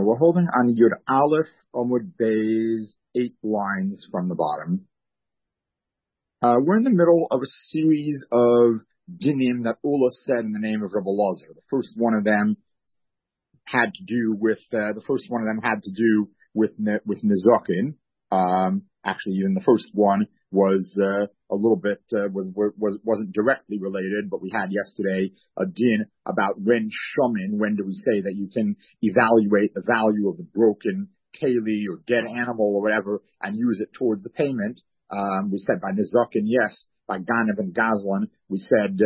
We're holding on Yud Aleph Amud Beis, 8 lines from the bottom. We're in the middle of a series of dinim that Ula said in the name of Rabbi Lazar. The first one of them had to do with Nizakin. Actually, even the first one was a little bit wasn't directly related, but we had yesterday a din about when shomin. When do we say that you can evaluate the value of the broken keli or dead animal or whatever and use it towards the payment? We said by Nizakin, yes. By Ganav and Gazlan, we said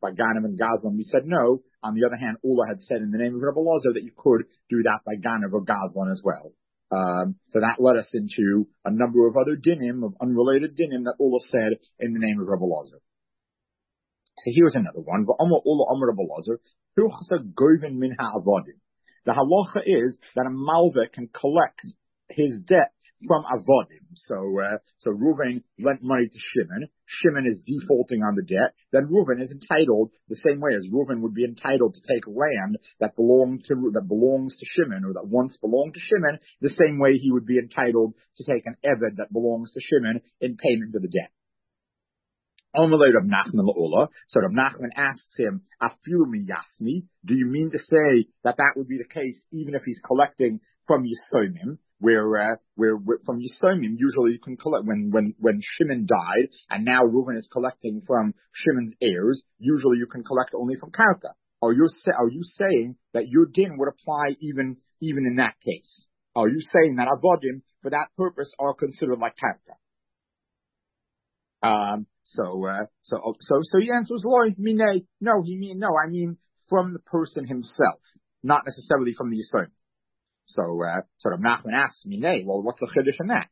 no. On the other hand, Ula had said in the name of Rabbi Lazar that you could do that by Ganav or Gazlan as well. So that led us into a number of other dinim, of unrelated dinim that Ula said in the name of Rabbi Lazar. So here's another one. The halacha is that a malva can collect his debt from avodim. So Reuven lent money to Shimon. Shimon is defaulting on the debt. Then Reuven is entitled, the same way as Reuven would be entitled to take land that belongs to Shimon, or that once belonged to Shimon, the same way he would be entitled to take an eved that belongs to Shimon in payment for the debt. So Rav Nachman asks him, Afilu miyasmi, do you mean to say that would be the case even if he's collecting from Yisomim? Where from Yisomim, usually you can collect when Shimon died, and now Reuven is collecting from Shimon's heirs. Usually you can collect only from Karka. Are you saying that your din would apply even in that case? Are you saying that avodim for that purpose are considered like Karka? So the answer is loy minay. No, I mean from the person himself, not necessarily from the Yisomim. So Rav Nachman asks me, nay, well, what's the chiddush in that?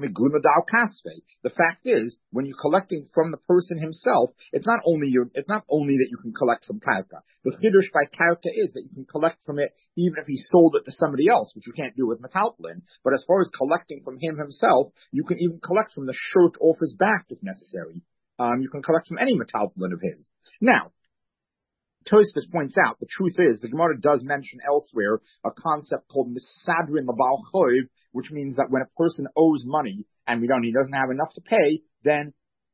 The fact is, when you're collecting from the person himself, it's not only that you can collect from karka. The chiddush by karka is that you can collect from it even if he sold it to somebody else, which you can't do with metaltlin. But as far as collecting from him himself, you can even collect from the shirt off his back if necessary. You can collect from any metaltlin of his. Now, Tosfos points out, the truth is, the Gemara does mention elsewhere a concept called misadrin l'bal choiv, which means that when a person owes money and he doesn't have enough to pay, then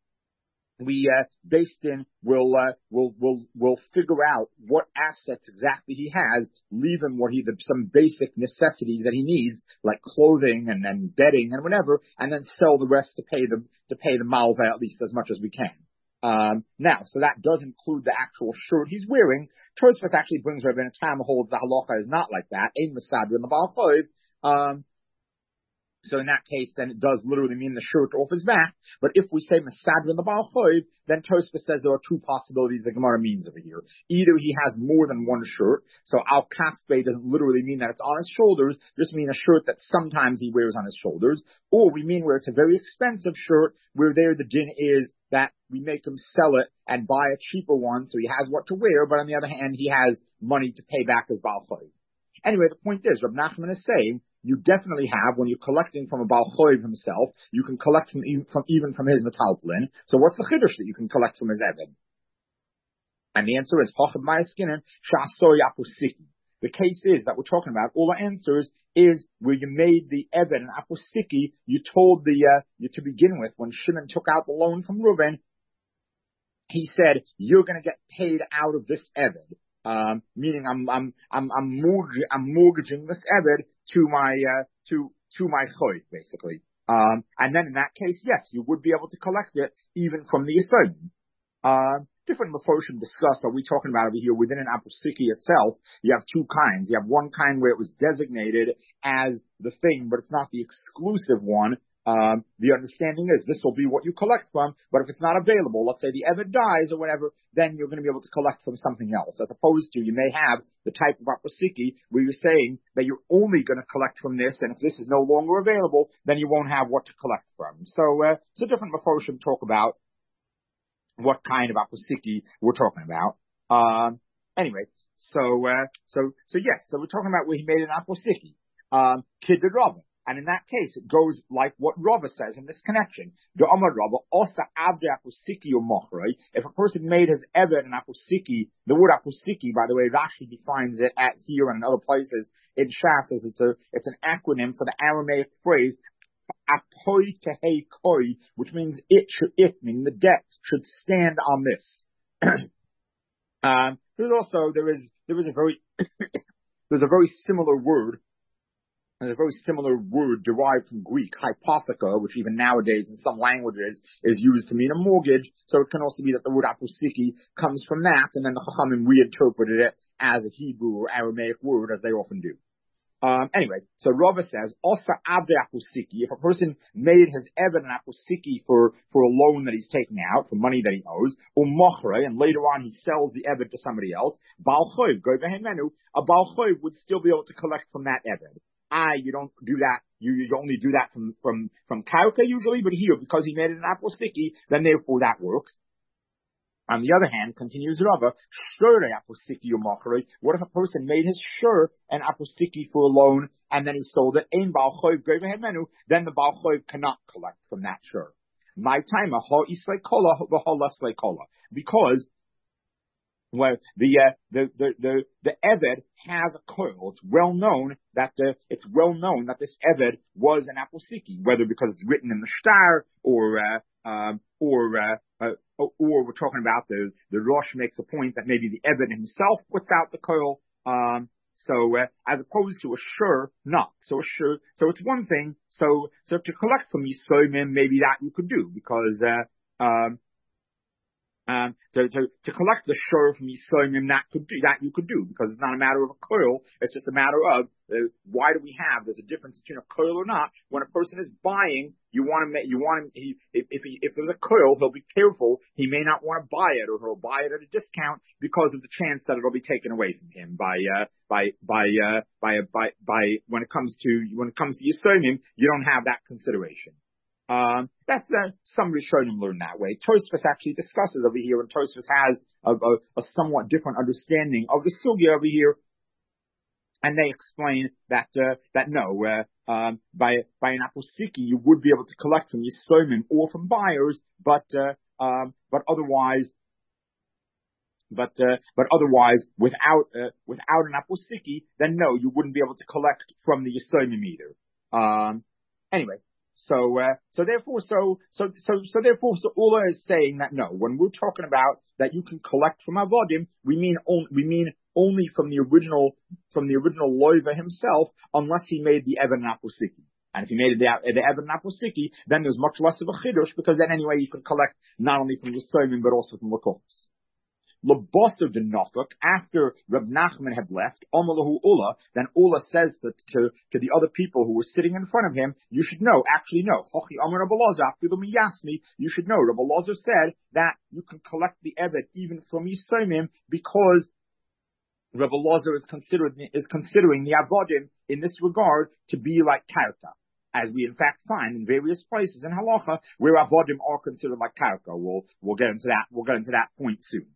we based in will figure out what assets exactly he has, leave him some basic necessities that he needs, like clothing and bedding and whatever, and then sell the rest to pay the malva at least as much as we can. Now, so that does include the actual shirt he's wearing. Tosfos actually brings Rabbeinu Tam holds the halacha is not like that. Ein mesadrin l'bal choiv. So in that case, then it does literally mean the shirt off his back. But if we say mesadrin l'bal choiv, then Tosfos says there are two possibilities the Gemara means over here. Either he has more than one shirt, so al kaspe doesn't literally mean that it's on his shoulders, just mean a shirt that sometimes he wears on his shoulders, or we mean where it's a very expensive shirt, where there the din is that we make him sell it and buy a cheaper one, so he has what to wear, but on the other hand, he has money to pay back his bal choiv. Anyway, the point is, Rav Nachman is saying, you definitely have, when you're collecting from a bal choiv himself, you can collect even from his metaltlin. So what's the chiddush that you can collect from his eved? And the answer is, Hochad Mayaskinen, Shasoy Apusiki. The case is that we're talking about, all the answers is where you made the eved and apusiki, you told you to begin with, when Shimon took out the loan from Reuven, he said, you're going to get paid out of this eved. Meaning I'm mortgaging this eved to my choiv, basically. And then in that case, yes, you would be able to collect it even from the Yisraelim. Different Mefoshim discuss, are we talking about over here within an apusiki itself? You have two kinds. You have one kind where it was designated as the thing, but it's not the exclusive one. The understanding is this will be what you collect from, but if it's not available, let's say the eved dies or whatever, then you're going to be able to collect from something else, as opposed to you may have the type of apusiki where you're saying that you're only going to collect from this, and if this is no longer available, then you won't have what to collect from. So different Mefoshim talk about what kind of apusiki we're talking about. Anyway, so yes, so we're talking about where he made an apusiki. Kid the Rabban. And in that case, it goes like what Rava says in this connection. The Amar Rava, Osa Abde Apusiki or Mochrei. If a person made his Eved an Apusiki, the word Apusiki, by the way, Rashi defines it at here and in other places in Shas as it's an acronym for the Aramaic phrase Apoi Tehei Koi, which means meaning the debt should stand on this. There is a very there's a very similar word. There's a very similar word derived from Greek, hypotheca, which even nowadays in some languages is used to mean a mortgage. So it can also be that the word apusiki comes from that, and then the Chachamim reinterpreted it as a Hebrew or Aramaic word, as they often do. Anyway, so Rava says, Osa Abde Apusiki, if a person made his Eved an Apusiki for a loan that he's taking out, for money that he owes, Mochre, and later on he sells the Eved to somebody else, Baal Choiv, go vehemenu, a Baal Choiv would still be able to collect from that Eved. You don't do that, you only do that from Karka usually, but here, because he made it an Apusiki, then therefore that works. On the other hand, continues Rava, what if a person made his shur an apusiki for a loan and then he sold it? Then the Baal Choiv cannot collect from that shur. My time, because well, the Eved has a koil. It's well known that this Eved was an apusiki, whether because it's written in the shtar or we're talking about the Rosh makes a point that maybe the Eved himself puts out the koil. As opposed to a shur, not. So it's one thing. So to collect from Yisomim, maybe that you could do because to collect the shur from Yisomim, that you could do because it's not a matter of a koil. It's just a matter of why do we have? There's a difference between a koil or not. When a person is buying, if there's a koil, he'll be careful. He may not want to buy it, or he'll buy it at a discount because of the chance that it'll be taken away from him by when it comes to Yisomim, you don't have that consideration. That's some Rishonim learn that way. Tosfos actually discusses over here, and Tosfos has a somewhat different understanding of the sugya over here, and they explain that no, by an apusiki you would be able to collect from Yisomim or from buyers, but otherwise without an apusiki, then no, you wouldn't be able to collect from the Yisomim either. Anyway. So therefore, Ula is saying that no, when we're talking about that you can collect from Avodim, we mean only from the original loiva himself, unless he made the Eved Apusiki. And if he made the Eved Apusiki, then there's much less of a chidush, because then anyway you can collect not only from Yisomim but also from Lakos. Labosu de Nofuk, after Reb Nachman had left, Omalahu Ula, then Ula says to the other people who were sitting in front of him, you should know, Hochi Amar Rabbi Elazar, you should know, Rabbi Elazar said that you can collect the Eved even from Yisomim, because Rabbi Elazar is considering the Avodim in this regard to be like Karka, as we in fact find in various places in Halacha where Avodim are considered like Karka. We'll get into that point soon.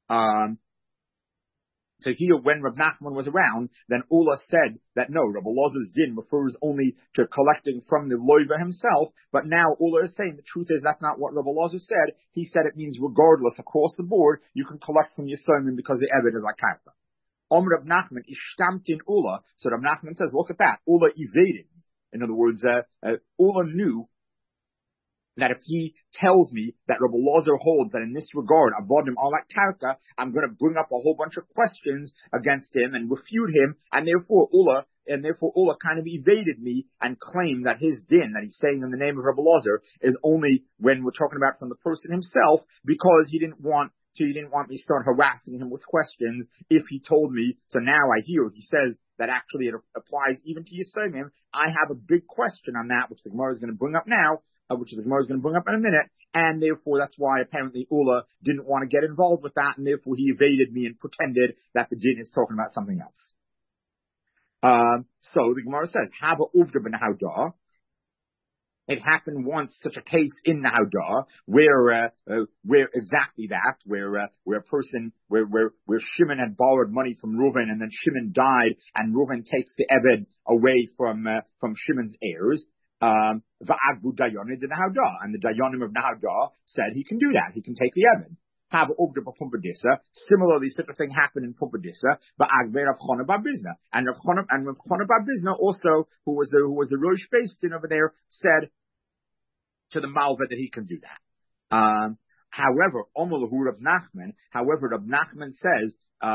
So here, when Rav Nachman was around, then Ula said that no, Rabbi Elazar's din refers only to collecting from the loiva himself, but now Ula is saying the truth is that's not what Rabbi Elazar said. He said it means regardless, across the board, you can collect from Yisomim because the Eved is like Karka. Rav Nachman ishtamtin Ula. So Rav Nachman says, look at that. Ula evaded. In other words, Ula knew that if he tells me that Rabbi Elazar holds that in this regard, Avodim are like Karka, I'm going to bring up a whole bunch of questions against him and refute him, and therefore Ula kind of evaded me and claimed that his din, that he's saying in the name of Rabbi Elazar, is only when we're talking about from the person himself, because he didn't want me to start harassing him with questions if he told me. So now I hear he says that actually it applies even to Yisomim. I have a big question on that, which the Gemara is going to bring up now, which the Gemara is going to bring up in a minute, and therefore that's why apparently Ula didn't want to get involved with that, and therefore he evaded me and pretended that the din is talking about something else. So the Gemara says, Haba Uvda ben Haudah. It happened once, such a case in the Haudah, where exactly that, where a person, where Shimon had borrowed money from Reuven, and then Shimon died, and Reuven takes the Eved away from Shimon's heirs. Va'agbu Dayonim in the Haudah, and the Dayonim of the Haudah said he can do that. He can take the Eved. Have over Pumpadissa. Similarly, such a thing happened in Pumpadissa, but Agbe Rav Chana bar Bizna, and Rav Chana bar Bizna also, who was the Rosh Beistin over there, said to the Malva that he can do that. However, Rav Nachman says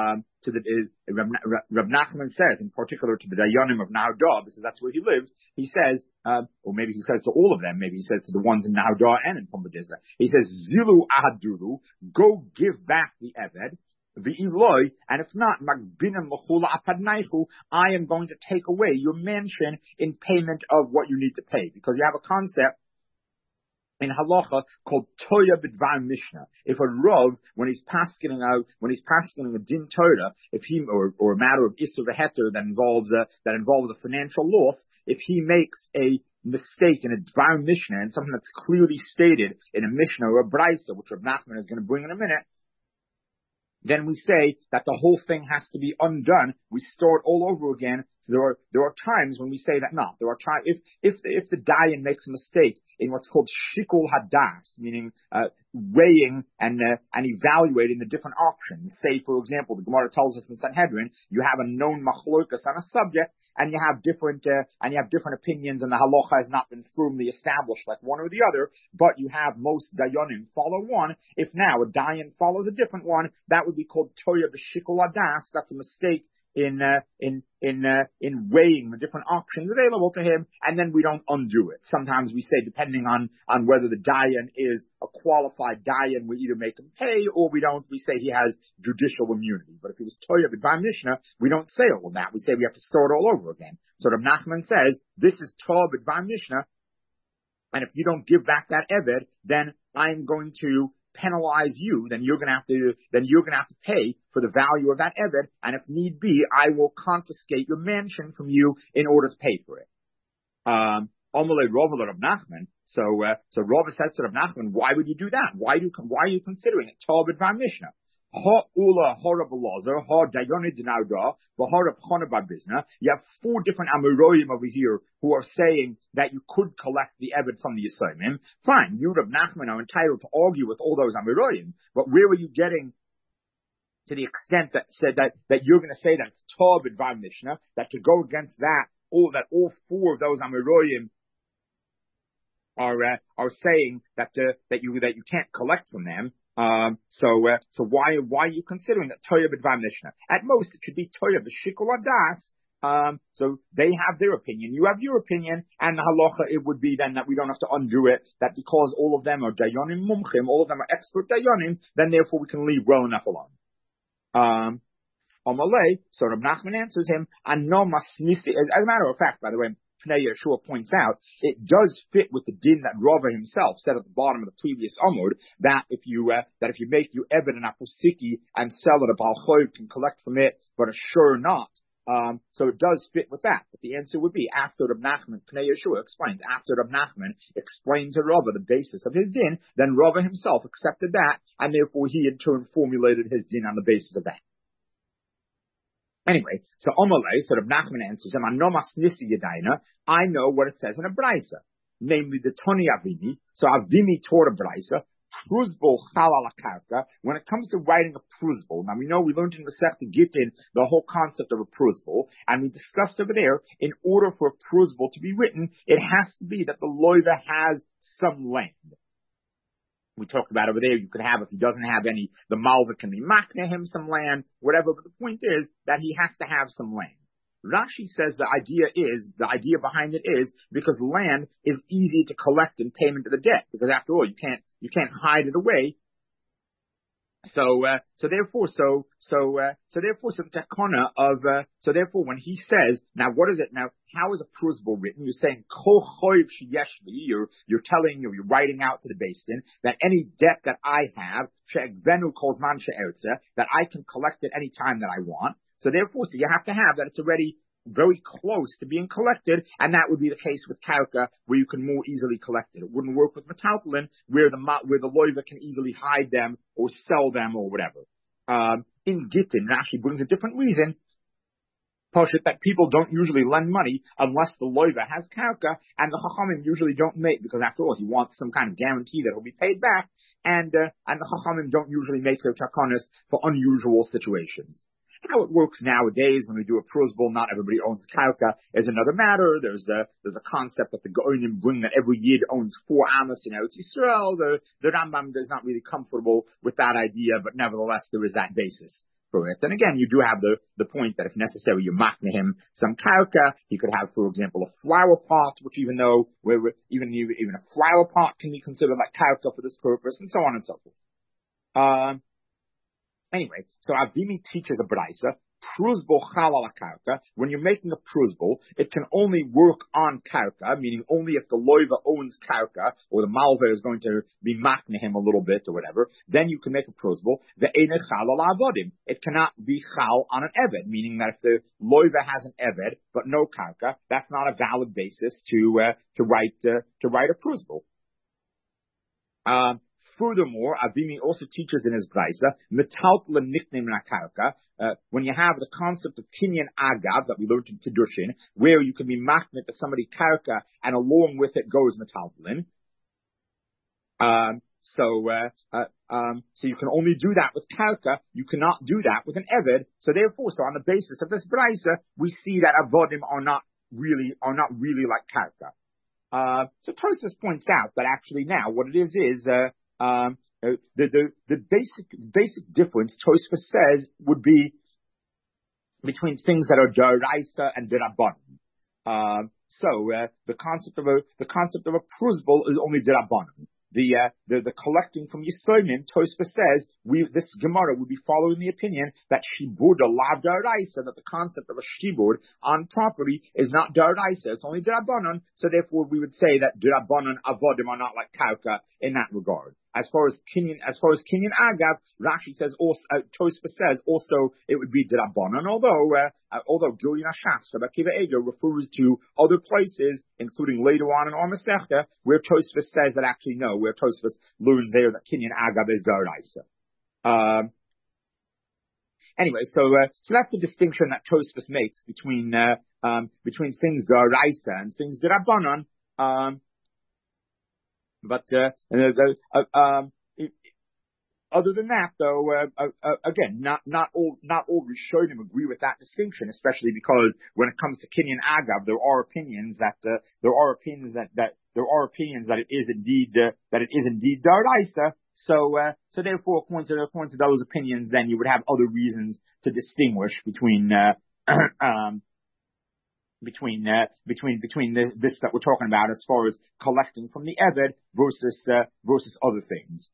Rav Nachman says, in particular to the Dayanim of Nahaudah, because that's where he lived, he says, or maybe he says to all of them, maybe he says to the ones in Nahaudah and in Pumbedizah, he says, Zilu ahadulu, go give back the Eved, the Eloi, and if not, Magbina Mechula apadnaichu, I am going to take away your mansion in payment of what you need to pay, because you have a concept in halacha called Toya B'dvar Mishnah. If a Rav, when he's paskening a din Torah, if he, or a matter of Isur v'Heter that involves a financial loss, if he makes a mistake in a Dvar Mishnah, and something that's clearly stated in a Mishnah or a Brisa, which Rav Nachman is going to bring in a minute, then we say that the whole thing has to be undone. We start all over again. So there are times when we say that no. There are times if the dayan makes a mistake in what's called shikul hadas, meaning weighing and evaluating the different options. Say, for example, the Gemara tells us in Sanhedrin, you have a known machlokas on a subject, and you have different opinions, and the halacha has not been firmly established like one or the other, but you have most dayanim follow one. If now a dayan follows a different one, that would be called toya b'shikul hadas. That's a mistake in weighing the different options available to him, and then we don't undo it. Sometimes we say, depending on whether the dayan is a qualified dayan, we either make him pay or we don't. We say he has judicial immunity. But if he was Toya B'dvar Mishnah, we don't say all of that. We say we have to start all over again. So Rav Nachman says, this is Toya B'dvar Mishnah, and if you don't give back that Eved, then I'm going to penalize you, then you're going to have to pay for the value of that Eved, and if need be, I will confiscate your mansion from you in order to pay for it. Amalei Rava Rav Nachman. So Rava says to Rav Nachman, why would you do that? Why are you considering it? Toya B'dvar Mishnah. Ha Ula Hora Belazar, Ha Dayoni Dinauda, V'Hara Chana bar Bizna. You have 4 different Amoroyim over here who are saying that you could collect the Eved from the Yisraelim. Fine, you Rav Nachman are entitled to argue with all those Amoroyim, but where are you getting to the extent that said that you're going to say that it's Toya B'dvar Mishnah, that to go against that all 4 of those Amoroyim are saying that you can't collect from them. So why are you considering that Toya B'dvar Mishnah? At most, it should be Toya B'shikul hadas. So they have their opinion, you have your opinion, and the halacha, it would be then that we don't have to undo it, that because all of them are dayanim mumchim, all of them are expert dayanim, then therefore we can leave well enough alone. Amalei, so Rav Nachman answers him, and no masnisi, as a matter of fact, by the way, Pnei Yeshua points out, it does fit with the din that Rava himself said at the bottom of the previous Amud, that if you make your Eved an apusiki and sell it, a Baal Choiv can collect from it, but a sure not. So it does fit with that. But the answer would be, after Rav Nachman, Pnei Yeshua explains, after Rav Nachman explained to Rava the basis of his din, then Rava himself accepted that, and therefore he in turn formulated his din on the basis of that. Anyway, so Omalei, so Rav Nachman answers him, I know what it says in a Brisa, namely the Toni Avini. So Avini taught a Brisa, Pruzbol chal ala karka. When it comes to writing a pruzbol, now we know we learned in the Masechta Gittin the whole concept of a pruzbol, and we discussed over there, in order for a pruzbol to be written, it has to be that the loiva has some land. We talked about over there, you could have, if he doesn't have any, the malva can be makna him some land, whatever, but the point is that he has to have some land. Rashi says the idea behind it is because land is easy to collect in payment of the debt, because after all, you can't hide it away. So therefore, when he says, now what is it now? How is a pruzbul written? You're saying kol choiv sheyeshli. You're writing out to the Beis Din that any debt that I have, she'egvenu kol zman she'ertze, that I can collect at any time that I want. So therefore, you have to have that it's already very close to being collected, and that would be the case with karka, where you can more easily collect it. It wouldn't work with metaltalin, where the loiva can easily hide them or sell them or whatever. In Gittin, Rashi brings a different reason, that people don't usually lend money unless the loiva has karka, and the chachamim usually don't make, because after all, he wants some kind of guarantee that he'll be paid back, and the chachamim don't usually make their takonis for unusual situations. How it works nowadays when we do a prosbul, not everybody owns karka, is another matter. There's a concept that the Goinim bring that every Yid owns 4 amos in Eretz Yisrael. The Rambam is not really comfortable with that idea, but nevertheless there is that basis for it. And again, you do have the point that if necessary, you makne him some karka. He could have, for example, a flower pot, which even a flower pot can be considered like karka for this purpose, and so on and so forth. Anyway, so Avimi teaches a braisa, pruzbul chalal karka. When you're making a pruzbul, it can only work on karka, meaning only if the loiva owns karka, or the malva is going to be makne him a little bit or whatever, then you can make a pruzbul. The eine chalal avodim. It cannot be chal on an eved, meaning that if the loiva has an eved, but no karka, that's not a valid basis to write a pruzbul. Furthermore, Avimi also teaches in his braisa, metaltalin nickname karka, when you have the concept of kinyan agav that we learned in Kiddushin, where you can be maknet to somebody karka, and along with it goes metaltalin. So you can only do that with karka. You cannot do that with an eved. So therefore, on the basis of this braisa, we see that avodim are not really like karka. So Tosfos points out that actually now what it is the basic difference Tosfos says would be between things that are daraisa and derabbanan. The concept of a pruzbul is only derabbanan. The collecting from Yisoimim, Tosfos says, this Gemara would be following the opinion that shibud lav daraisa, that the concept of a shibud on property is not daraisa, it's only derabbanan. So therefore, we would say that derabbanan avodim are not like karka in that regard. As far as kinyan agav, Rashi says also, Tosfos says also it would be derabbanan. Although Gilyon HaShas, Rabbi Akiva Eiger refers to other places, including later on in our Masechta, where Tosfos says that actually no, where Tosfos learns there that kinyan agav is daraisa. Anyway, so that's the distinction that Tosfos makes between things daraisa and things derabbanan. Other than that, though, again, not all Rishonim agree with that distinction, especially because when it comes to kinyan agav, there are opinions that it is indeed daraisa. So therefore, according to those opinions, then you would have other reasons to distinguish between this that we're talking about as far as collecting from the eved versus other things.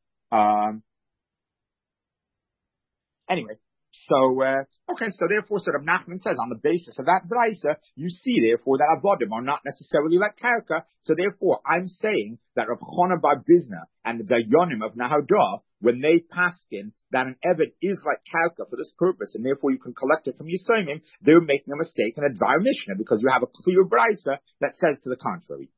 Anyway, so therefore, Rav Nachman says on the basis of that braisa, you see therefore that avodim are not necessarily like karka. So therefore, I'm saying that Rav Chana bar Bizna and the Dayanim of Nahadah, when they paskin that an eved is like karka for this purpose, and therefore you can collect it from Yisoimim, they're making a mistake in a Dvar Mishnah, because you have a clear braisa that says to the contrary.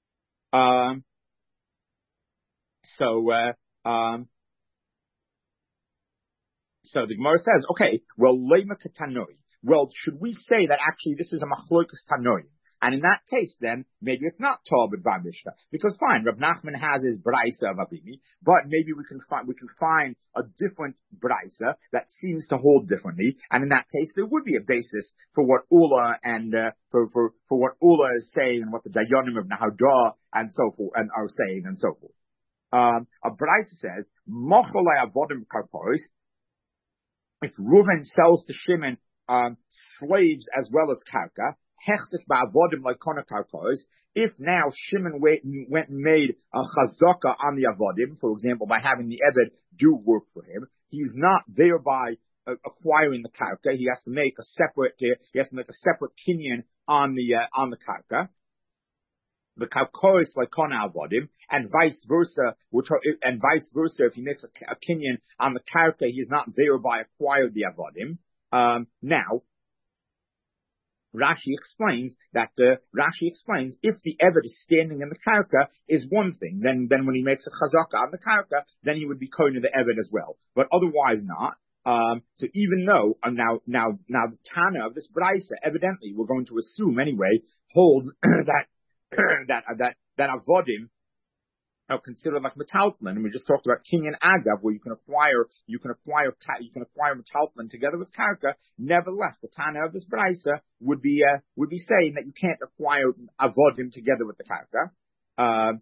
So the Gemara says, okay, well, leima katanoi. Well, should we say that actually this is a machlokas tanoi? And in that case, then, maybe it's not Torah B'Dvar Mishnah. Because fine, Rav Nachman has his Braisa of Avimi, but maybe we can find a different Braisa that seems to hold differently. And in that case, there would be a basis for what Ula and, for what Ula is saying and what the Dayanim of Nahadah and so forth, and are saying and so forth. A Braisa says, Mocholei Avodim Karpois, if Reuven sells to Shimon, slaves as well as karka, hechzik ba'avodim like karkos. If now Shimon went and made a chazaka on the avodim, for example, by having the eved do work for him, he's not thereby acquiring the karka. He has to make a separate kinyan on the karka. The karkos like kana avodim, and vice versa. If he makes a kinyan on the karka, he is not thereby acquired the avodim. Now, Rashi explains if the Eved is standing in the karka is one thing, then when he makes a chazaka on the karka, then he would be kohen the Eved as well. But otherwise not. So even though now the Tana of this brisa, evidently we're going to assume anyway, holds that avodim are considered like metaltlin, and we just talked about kinyan agav, where you can acquire metaltlin together with karka. Nevertheless, the Tana of this brisa would be saying that you can't acquire avodim together with the karka.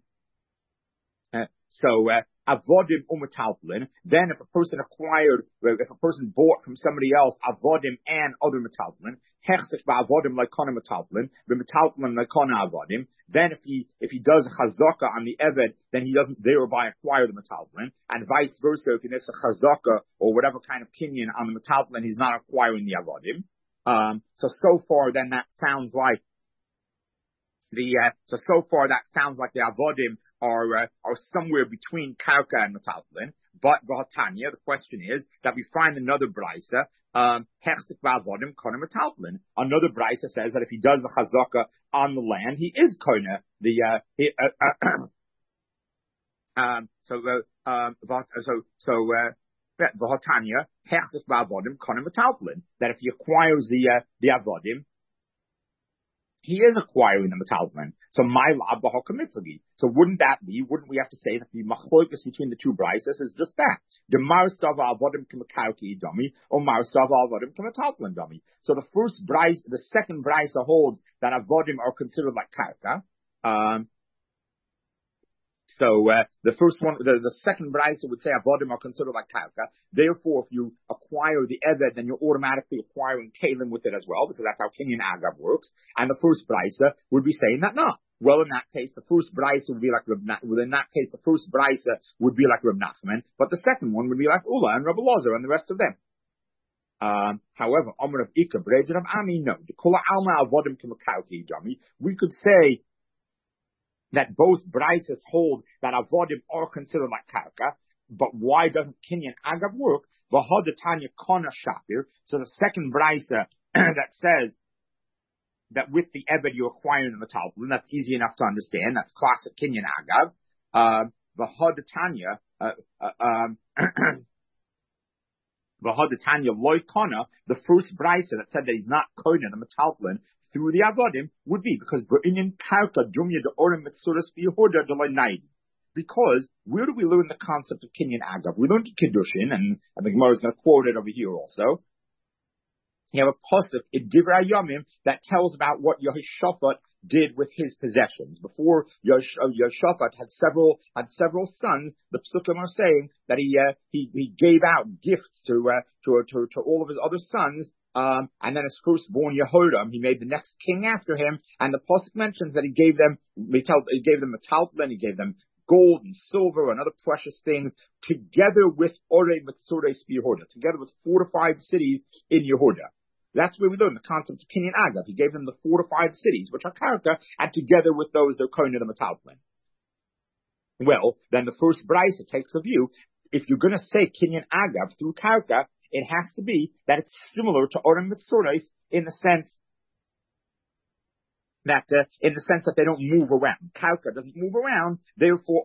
Avodim umetaltlin. Then if a person bought from somebody else avodim and other metaltlin, hechsek ba'avodim laikona metaltlin, b'metaltlin laikona avodim. Then if he does a chazaka on the eved, then he doesn't thereby acquire the metaltlin, and vice versa. If he makes a chazaka or whatever kind of kinyan on the metaltlin, he's not acquiring the avodim. So far, then that sounds like the avodim are somewhere between karka and metaltlin. But Tanya, the question is that we find another brisa, hechsek ba'avodim kona metaltlin. Another brisa says that if he does the chazaka on the land, he is kona V'hatanya hechsek ba'avodim kona metaltlin. That if he acquires the avodim, he is acquiring the metaltlin. So my lab b'hakamitzagi. So wouldn't we have to say that the machlokas between the two brises is just that? The marsav avodim k'mekarki dummy or marsav avodim k'metaltlin dummy. So the second brise holds that avodim are considered like karka. The second brisa would say avodim are considered like karka. Therefore, if you acquire the eved, then you're automatically acquiring kalim with it as well, because that's how kinyan agav works. And the first brisa would be saying that not. Well, in that case, the first brisa would be like Reb Nachman, but the second one would be like Ula and Rabbi Lazar and the rest of them. However, Amr of Ika, Brej of Ami, no. The Kula Alma avodim k'mekarki dummy. We could say that both brises hold that avodim are considered like karka, but why doesn't kinyan agav work? V'hadatanya kona shapir. So the second brisa that says that with the eved you acquire the metaltlin, that's easy enough to understand. That's classic kinyan agav. V'hadatanya loy kona. The first brisa that said that he's not kona the metaltlin through the avodim would be because B'inyan karka dumya de orim mitzuras b'yehuda delay naidi. Because where do we learn the concept of kinyan agav? We learned Kiddushin, and the Gemara is going to quote it over here also. You have a pasuk in Divrei Yomim that tells about what Yehoshaphat did with his possessions. Before Yehoshaphat had several sons, the psukim are saying that he gave out gifts to all of his other sons. And then his firstborn Yehoram, he made the next king after him, and the pasuk mentions that he gave them metaltlin, he gave them gold and silver and other precious things, together with Orei Mitzures Yehuda, together with fortified cities in Yehuda. That's where we learn the concept of kinyan agav. He gave them the fortified cities, which are karka, and together with those, they're kohen the metaltlin. Well, then the first brisa takes a view, if you're going to say kinyan agav through karka, it has to be that it's similar to Orem Mitzores in the sense that they don't move around. Karka doesn't move around. Therefore,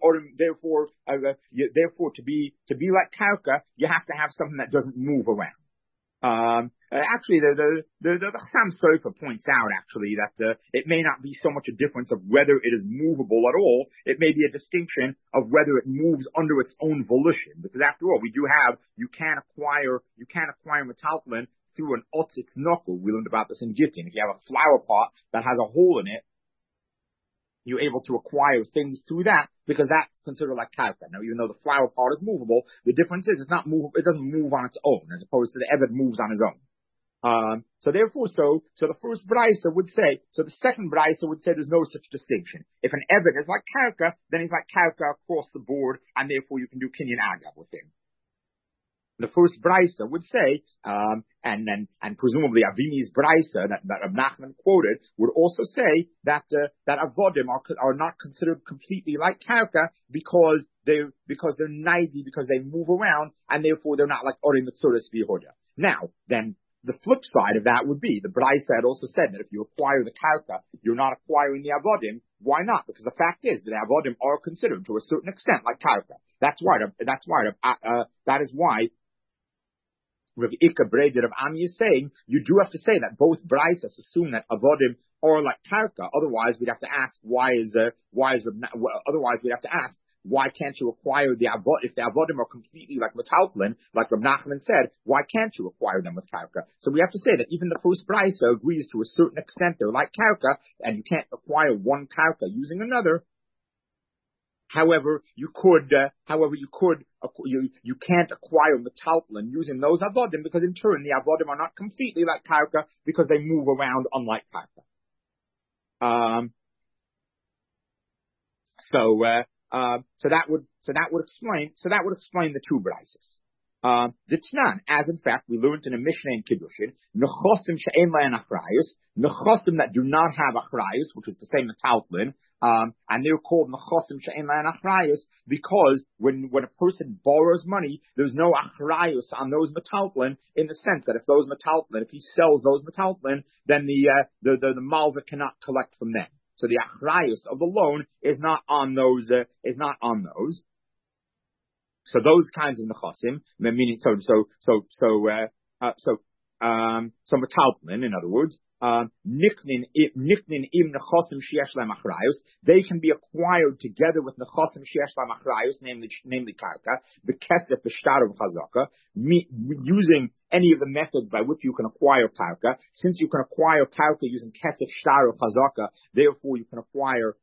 to be like karka, you have to have something that doesn't move around. Actually, the Chassam Sofer points out actually that it may not be so much a difference of whether it is movable at all. It may be a distinction of whether it moves under its own volition. Because after all, you can acquire metaltlin through an otzitz knuckle. We learned about this in Gittin. If you have a flower pot that has a hole in it, you're able to acquire things through that because that's considered like karka. Now, even though the flower pot is movable, the difference is it's not movable. It doesn't move on its own, as opposed to the eved moves on his own. So the first brisa would say, so the second brisa would say there's no such distinction. If an eved is like karka, then he's like karka across the board, and therefore you can do kinyan agav with him. The first brisa would say, and presumably Avini's brisa that Reb Nachman quoted would also say that avodim are not considered completely like karka because they're naidi, because they move around, and therefore they're not like Orei Mitzuras Yehuda. Now, then, the flip side of that would be, the Braisa had also said that if you acquire the karka, you're not acquiring the avodim. Why not? Because the fact is that avodim are considered to a certain extent like karka. That is why Rav Ika Breder of Ami is saying, you do have to say that both Braisas assume that avodim are like karka. Otherwise, we'd have to ask why can't you acquire the avod, if the avodim are completely like metalplin, like Rav Nachman said, why can't you acquire them with karka? So we have to say that even the first Braisa agrees to a certain extent they're like karka, and you can't acquire one karka using another. However, you can't acquire metalplin using those avodim, because in turn the avodim are not completely like karka because they move around unlike karka. So that would explain the two Braisas. The Tanan, as in fact we learned in a Mishnah in Kiddushin, nechosim she'en lahen achrayus, nechosim that do not have achrayus, which is the same metalplin, and they're called nechosim she'en lahen achrayus because when a person borrows money, there's no achrayus on those metalplin, in the sense that if he sells those metalplin, then the malva cannot collect from them. So the achrayus of the loan is not on those. So those kinds of nechasim, meaning so metalplin, in other words, niknin im nechasim sheyesh lahem achrayus, they can be acquired together with nechasim sheyesh lahem achrayus, namely karka, b'kesef b'shtar v'chazaka, using any of the methods by which you can acquire karka. Since you can acquire karka using kesef, shtar, or chazaka, therefore you can acquire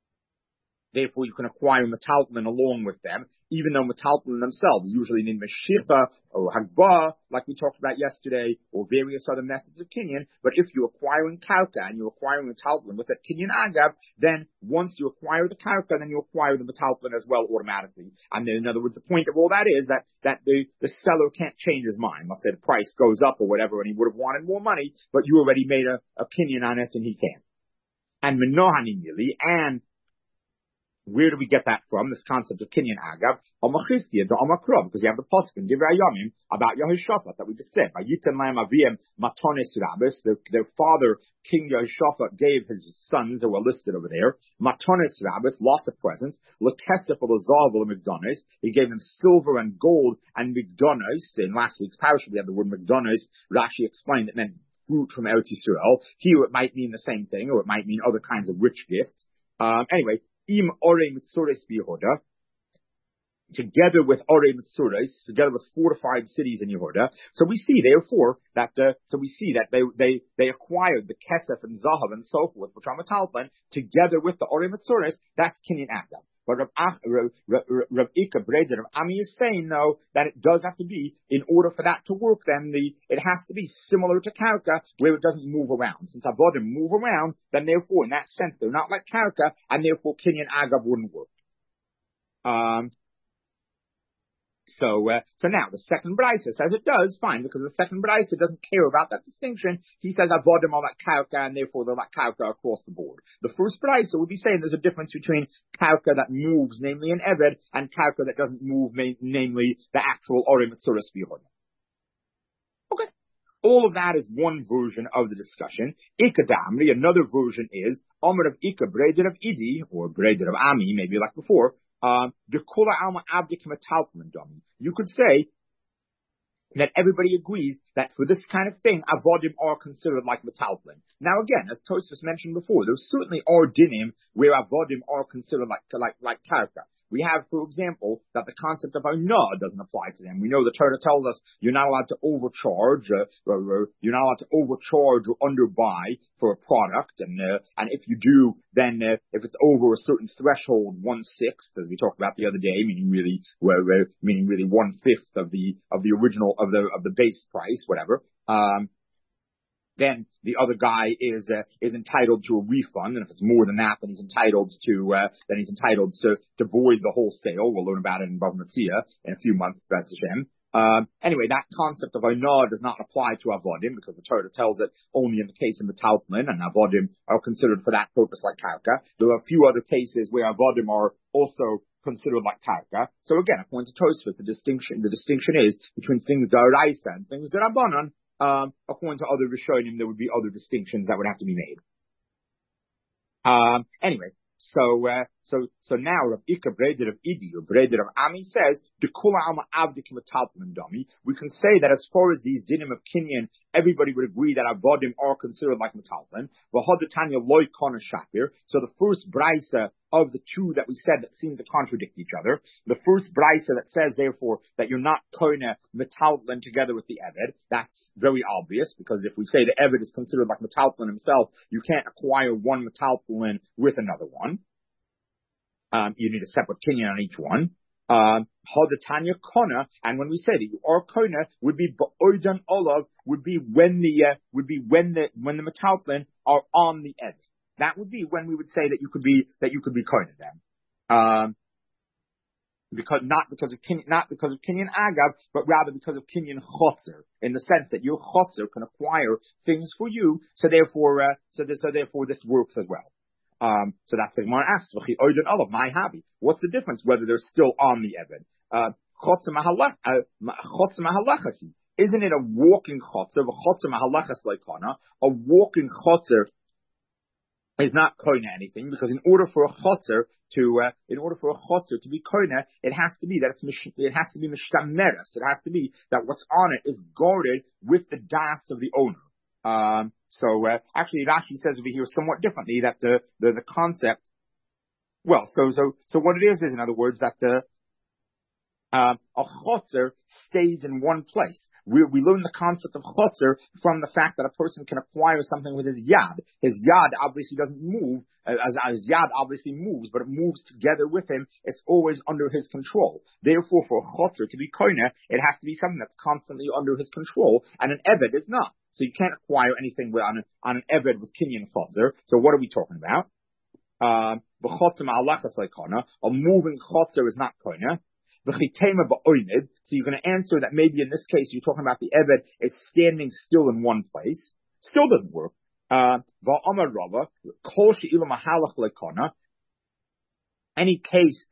metalplin along with them, even though metalplin themselves usually need meshicha or hagba, like we talked about yesterday, or various other methods of kinyan. But if you're acquiring karka and you're acquiring metalplin with a kinyan agav, then once you acquire the karka, then you acquire the metalplin as well automatically. And then, in other words, the point of all that is that the seller can't change his mind. Let's say the price goes up or whatever, and he would have wanted more money, but you already made a kinyan on it, and he can't. And menohanim yili, and where do we get that from? This concept of kinyan agav, amachizkiya to amakra, because you have the pasuk in Divrei Hayamim about Yehoshaphat that we just said. By Yitan Lahem Aviyim Matonis Rabbis, their father King Yehoshaphat gave his sons that were listed over there Matonis Rabbis, lots of presents. Lekesef olazav olamigdonis, he gave them silver and gold and migdonis. In last week's parasha we had the word migdonis. Rashi explained it meant fruit from Eretz Yisrael. Here it might mean the same thing, or it might mean other kinds of rich gifts. Anyway. Im Orei Mitzuris Yehuda, together with Orei Mitzuris, together with fortified cities in Yehuda. So we see, therefore, that they acquired the Kesef and Zahav and so forth, which are metalplin, together with the Orei Mitzuris. That's kinyan agav. But Rav Ika Breder of Ami is saying, though, that it does have to be, in order for that to work, then it has to be similar to karka, where it doesn't move around. Since avodim move around, then therefore, in that sense, they're not like karka, and therefore kinyan agav wouldn't work. So now the second Braisa says it does, fine, because the second Braisa doesn't care about that distinction. He says avodim are like karka, and therefore they're like karka across the board. The first Braisa would be saying there's a difference between karka that moves, namely an eved, and karka that doesn't move, namely the actual Orei Mitzuris Yehuda. Okay. All of that is one version of the discussion. Ikadamri, another version is Omer of Ika Breder of Idi, or Breder of Ami, maybe like before. You could say that everybody agrees that for this kind of thing, avodim are considered like metalplin. Now again, as Tosfos mentioned before, there certainly are dinim where avodim are considered like karka. We have, for example, that the concept of onah doesn't apply to them. We know the Torah tells us you're not allowed to overcharge, or underbuy for a product, and if you do, then if it's over a certain threshold, 1/6, as we talked about the other day, meaning really 1/5 of the original of the base price, whatever. Then the other guy is entitled to a refund, and if it's more than that, then he's entitled to void the whole sale. We'll learn about it in Bava Metzia in a few months, B'ez Hashem. Anyway, that concept of onah does not apply to avodim, because the Torah tells it only in the case of metalplin, and avodim are considered for that purpose like karka. There are a few other cases where avodim are also considered like karka. So again, according to Tosfos, the distinction is between things d'oraisa and things d'Rabbanan. According to other Rishonim, there would be other distinctions that would have to be made. Anyway, so now Rav Ika Breder of Idi or Breder of Ami says the Kula Alma Avdik Metalpin Dummy. We can say that as far as these dinim of Kinyan, everybody would agree that avodim are considered like metalpin. V'hodetanya loy kona shapir. So the first brisa of the two that we said that seem to contradict each other. The first brisa that says, therefore, that you're not kona metalpin together with the eved. That's very obvious because if we say the eved is considered like metalpin himself, you can't acquire one metalpin with another one. You need a separate kinyan on each one. Hodetanya kona, and when we say that you are kona, would be ba'oidan olav, would be when the metalpin are on the edge. That would be when we would say that you could be kona them. Not because of kinyan agav, but rather because of kinyan chotzer, in the sense that your chotzer can acquire things for you, so therefore this works as well. So that's the Gemara asks, my hobby. What's the difference whether they're still on the Eved? Isn't it a walking chotzer? A walking chotzer is not koina anything, because in order for a chotzer to be koina, it has to be mishtameres. It has to be that what's on it is guarded with the das of the owner. Actually, Rashi says over here somewhat differently that the concept. Well, so what it is in other words that a chotzer stays in one place. We learn the concept of chotzer from the fact that a person can acquire something with his yad. His yad obviously doesn't move, as yad obviously moves, but it moves together with him. It's always under his control. Therefore, for a chotzer to be koina, it has to be something that's constantly under his control, and an eved is not. So you can't acquire anything on an eved with kinyan chotzer. So what are we talking about? A moving chotzer is not koina. So you're going to answer that maybe in this case you're talking about the eved is standing still in one place. Still doesn't work. Any case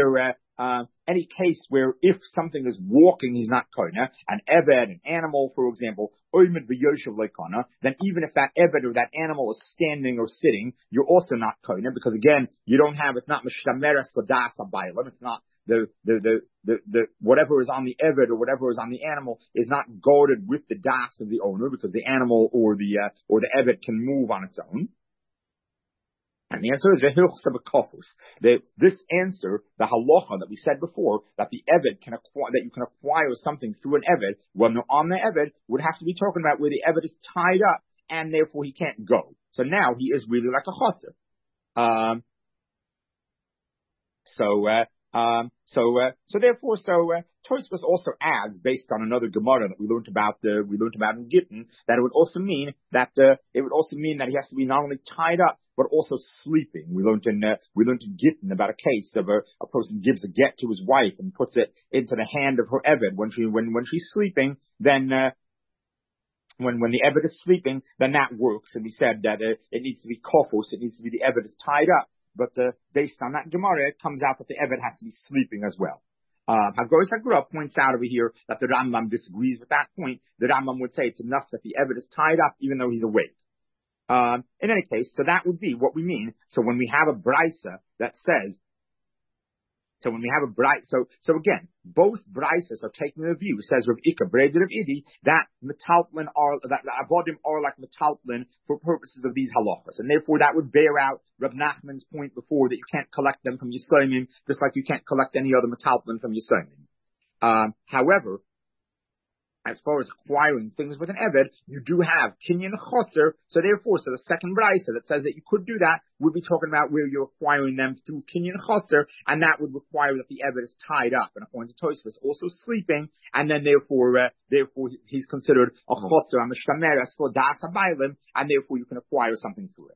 where if something is walking, he's not koina. An eved, an animal, for example, then even if that eved or that animal is standing or sitting, you're also not koina, because again, it's not mishtameres l'das habaylam. It's not the whatever is on the eved or whatever is on the animal is not guarded with the das of the owner, because the animal or the eved can move on its own. And the answer is this answer, the halacha that we said before, that the eved that you can acquire something through an eved, when they're on the eved, would have to be talking about where the eved is tied up and therefore he can't go. So now he is really like a chotzer. Therefore, Tosfos also adds, based on another Gemara that we learned about in Gittin, that it would also mean that he has to be not only tied up but also sleeping. We learned in Gittin about a case of a person gives a get to his wife and puts it into the hand of her eved when she's sleeping. Then when the eved is sleeping, then that works. And we said that it needs to be kofos, it needs to be the eved is tied up. But based on that Gemara, it comes out that the eved has to be sleeping as well. Hagoros Hagura points out over here that the Rambam disagrees with that point. The Rambam would say it's enough that the eved is tied up even though he's awake. In any case, so that would be what we mean. So when we have a brisa that says, so again, both brises are taking the view, says Rav Ika Breder of Idi, that avodim are like metalplin for purposes of these halachas, and therefore that would bear out Rav Nachman's point before that you can't collect them from Yisraelim, just like you can't collect any other metalplin from Yisraelim. However, as far as acquiring things with an eved, you do have kinyan chotzer. So therefore, the second brisa that says that you could do that would be talking about where you're acquiring them through kinyan chotzer, and that would require that the eved is tied up. And according to Tosfos, also sleeping, and then therefore he's considered a chotzer, a mishtameres for das habaylim, and therefore you can acquire something through it.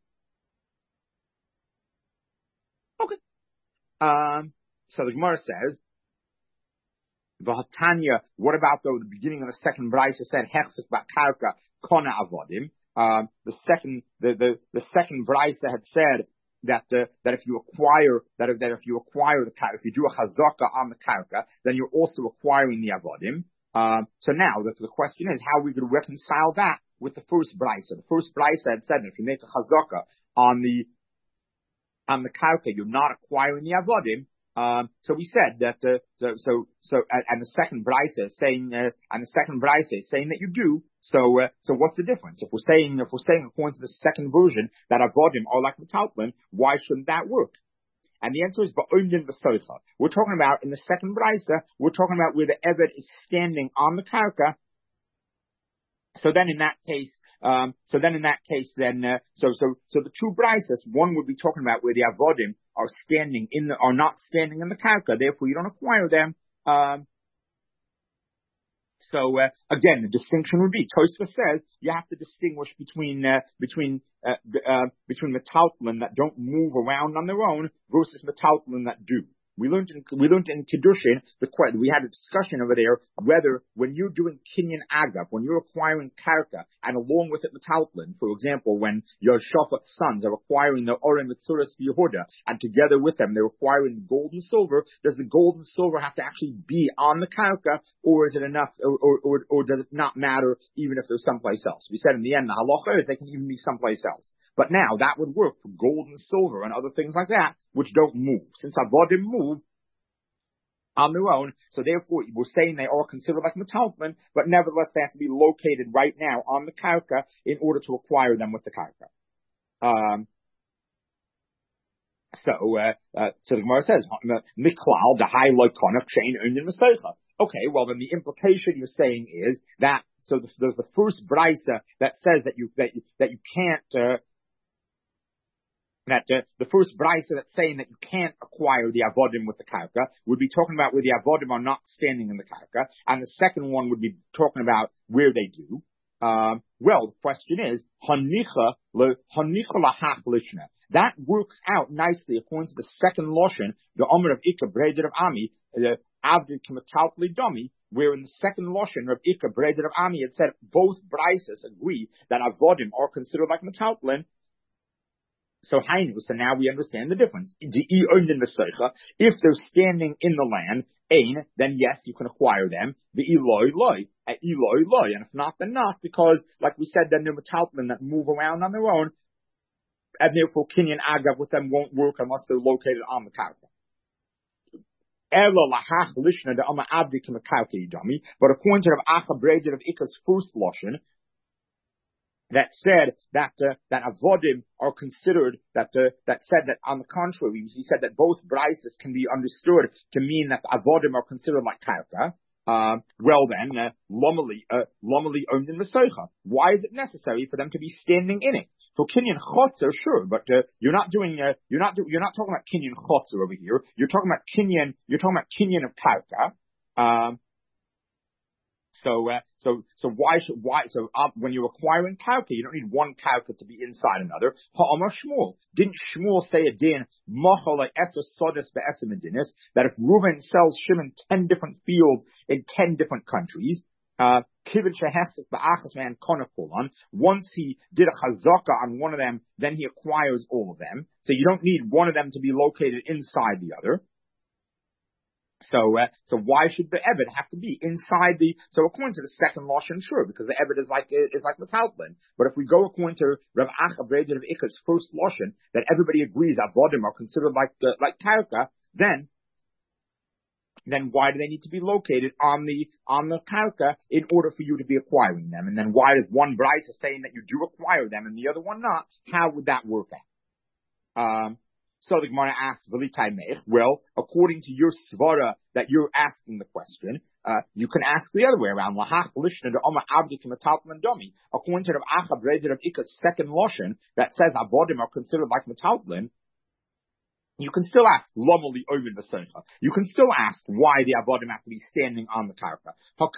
Okay. So the Gemara says, V'hatanya, what about though the beginning of the second brisa said hechsek ba'karka kona avodim? The second brisa had said that if you acquire if you do a chazaka on the karka, then you're also acquiring the avodim. So now the question is how we could reconcile that with the first brisa. The first brisa had said that if you make a chazaka on the karka, you're not acquiring the avodim. So we said that, and the second brisa is saying, that you do. So what's the difference? If we're saying according to the second version that avodim are like metaltlin, why shouldn't that work? And the answer is ba'onyin v'soicha. We're talking about in the second brisa, we're talking about where the eved is standing on the karka. So then in that case, the two brises, one would be talking about where the avodim are not standing in the karka, therefore you don't acquire them. Again, the distinction would be, Tosfos says, you have to distinguish between metaltlin that don't move around on their own versus metaltlin that do. We learned in Kiddushin, we had a discussion over there, whether when you're doing Kinyan Agav, when you're acquiring Karka, and along with it metaltlin, for example, when your Shaphat's sons are acquiring the Orem Mitzuras Yehuda, and together with them they're acquiring gold and silver, does the gold and silver have to actually be on the Karka, or is it enough, or does it not matter even if they're someplace else? We said in the end, the halacha is they can even be someplace else. But now that would work for gold and silver and other things like that, which don't move. Since avodim move on their own, so therefore we're saying they are considered like metaltlin, but nevertheless they have to be located right now on the karka in order to acquire them with the karka. So the Gemara says, "Miklal the high loikonach chain union maseicha." Okay, well then the implication you're saying is that there's the first brisa that says that you can't. The first brisa that's saying that you can't acquire the avodim with the karka would be talking about where the avodim are not standing in the karka, and the second one would be talking about where they do. Well, the question is hanicha lahach lishna. That works out nicely according to the second lashon, the Omer of Ika Breder of Ami, Avdi Kimatalpli Domi, where in the second lashon of Ika Breder of Ami it said both brises agree that avodim are considered like metaltlin. So now we understand the difference. If they're standing in the land, then yes, you can acquire them. And if not, then not, because like we said, then they're metaltlin that move around on their own, and therefore Kinyan Agav with them won't work unless they're located on the karka. But according to the Acha Breder of Ika's first lashon, that said that avodim are considered that said that on the contrary, he said that both brises can be understood to mean that avodim are considered like karka. Well then, lomali owned in the soicha. Why is it necessary for them to be standing in it? For kinyan chotzer, sure, but you're not talking about kinyan chotzer over here. You're talking about kinyan of karka. When you're acquiring karka, you don't need one karka to be inside another. Ha'amar Shmuel. Didn't Shmuel say a din, that if Reuven sells Shimon 10 different fields in 10 different countries, once he did a chazaka on one of them, then he acquires all of them. So you don't need one of them to be located inside the other. So why should the eved have to be inside so according to the second lashon, sure, because the eved is like metaltlin. But if we go according to Rav Acha Breder of Ika's first lashon, that everybody agrees avodim are considered like karka, then why do they need to be located on the karka in order for you to be acquiring them? And then why is one brisa saying that you do acquire them and the other one not? How would that work out? So the Gemara asks, well, according to your svara that you're asking the question, you can ask the other way around. According to the Acha Breder of Ika's second lashon that says avodim are considered like metaltlin, you can still ask, you can still ask why the avodim have to be standing on the karka.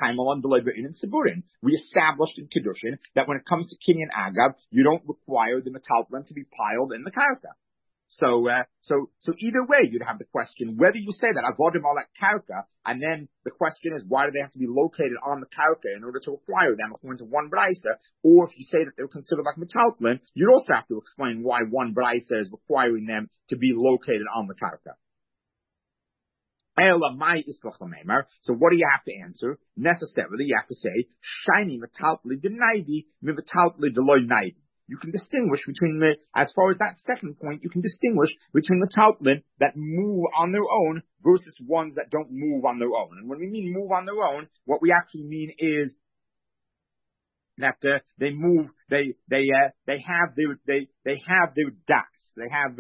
We established in Kiddushin that when it comes to Kinyan Agav, you don't require the metaltlin to be piled in the karka. So either way, you'd have the question, whether you say that avodim are like karka, and then the question is, why do they have to be located on the karka in order to acquire them according to one brisa? Or if you say that they're considered like metaltlin, you'd also have to explain why one brisa is requiring them to be located on the karka. So what do you have to answer? Necessarily, you have to say, shiny metaltli denaidi, mimetaltli deloy naidi. You can distinguish between as far as that second point, you can distinguish between the metaltlin that move on their own versus ones that don't move on their own. And when we mean move on their own, what we actually mean is that they move, they have their das. They have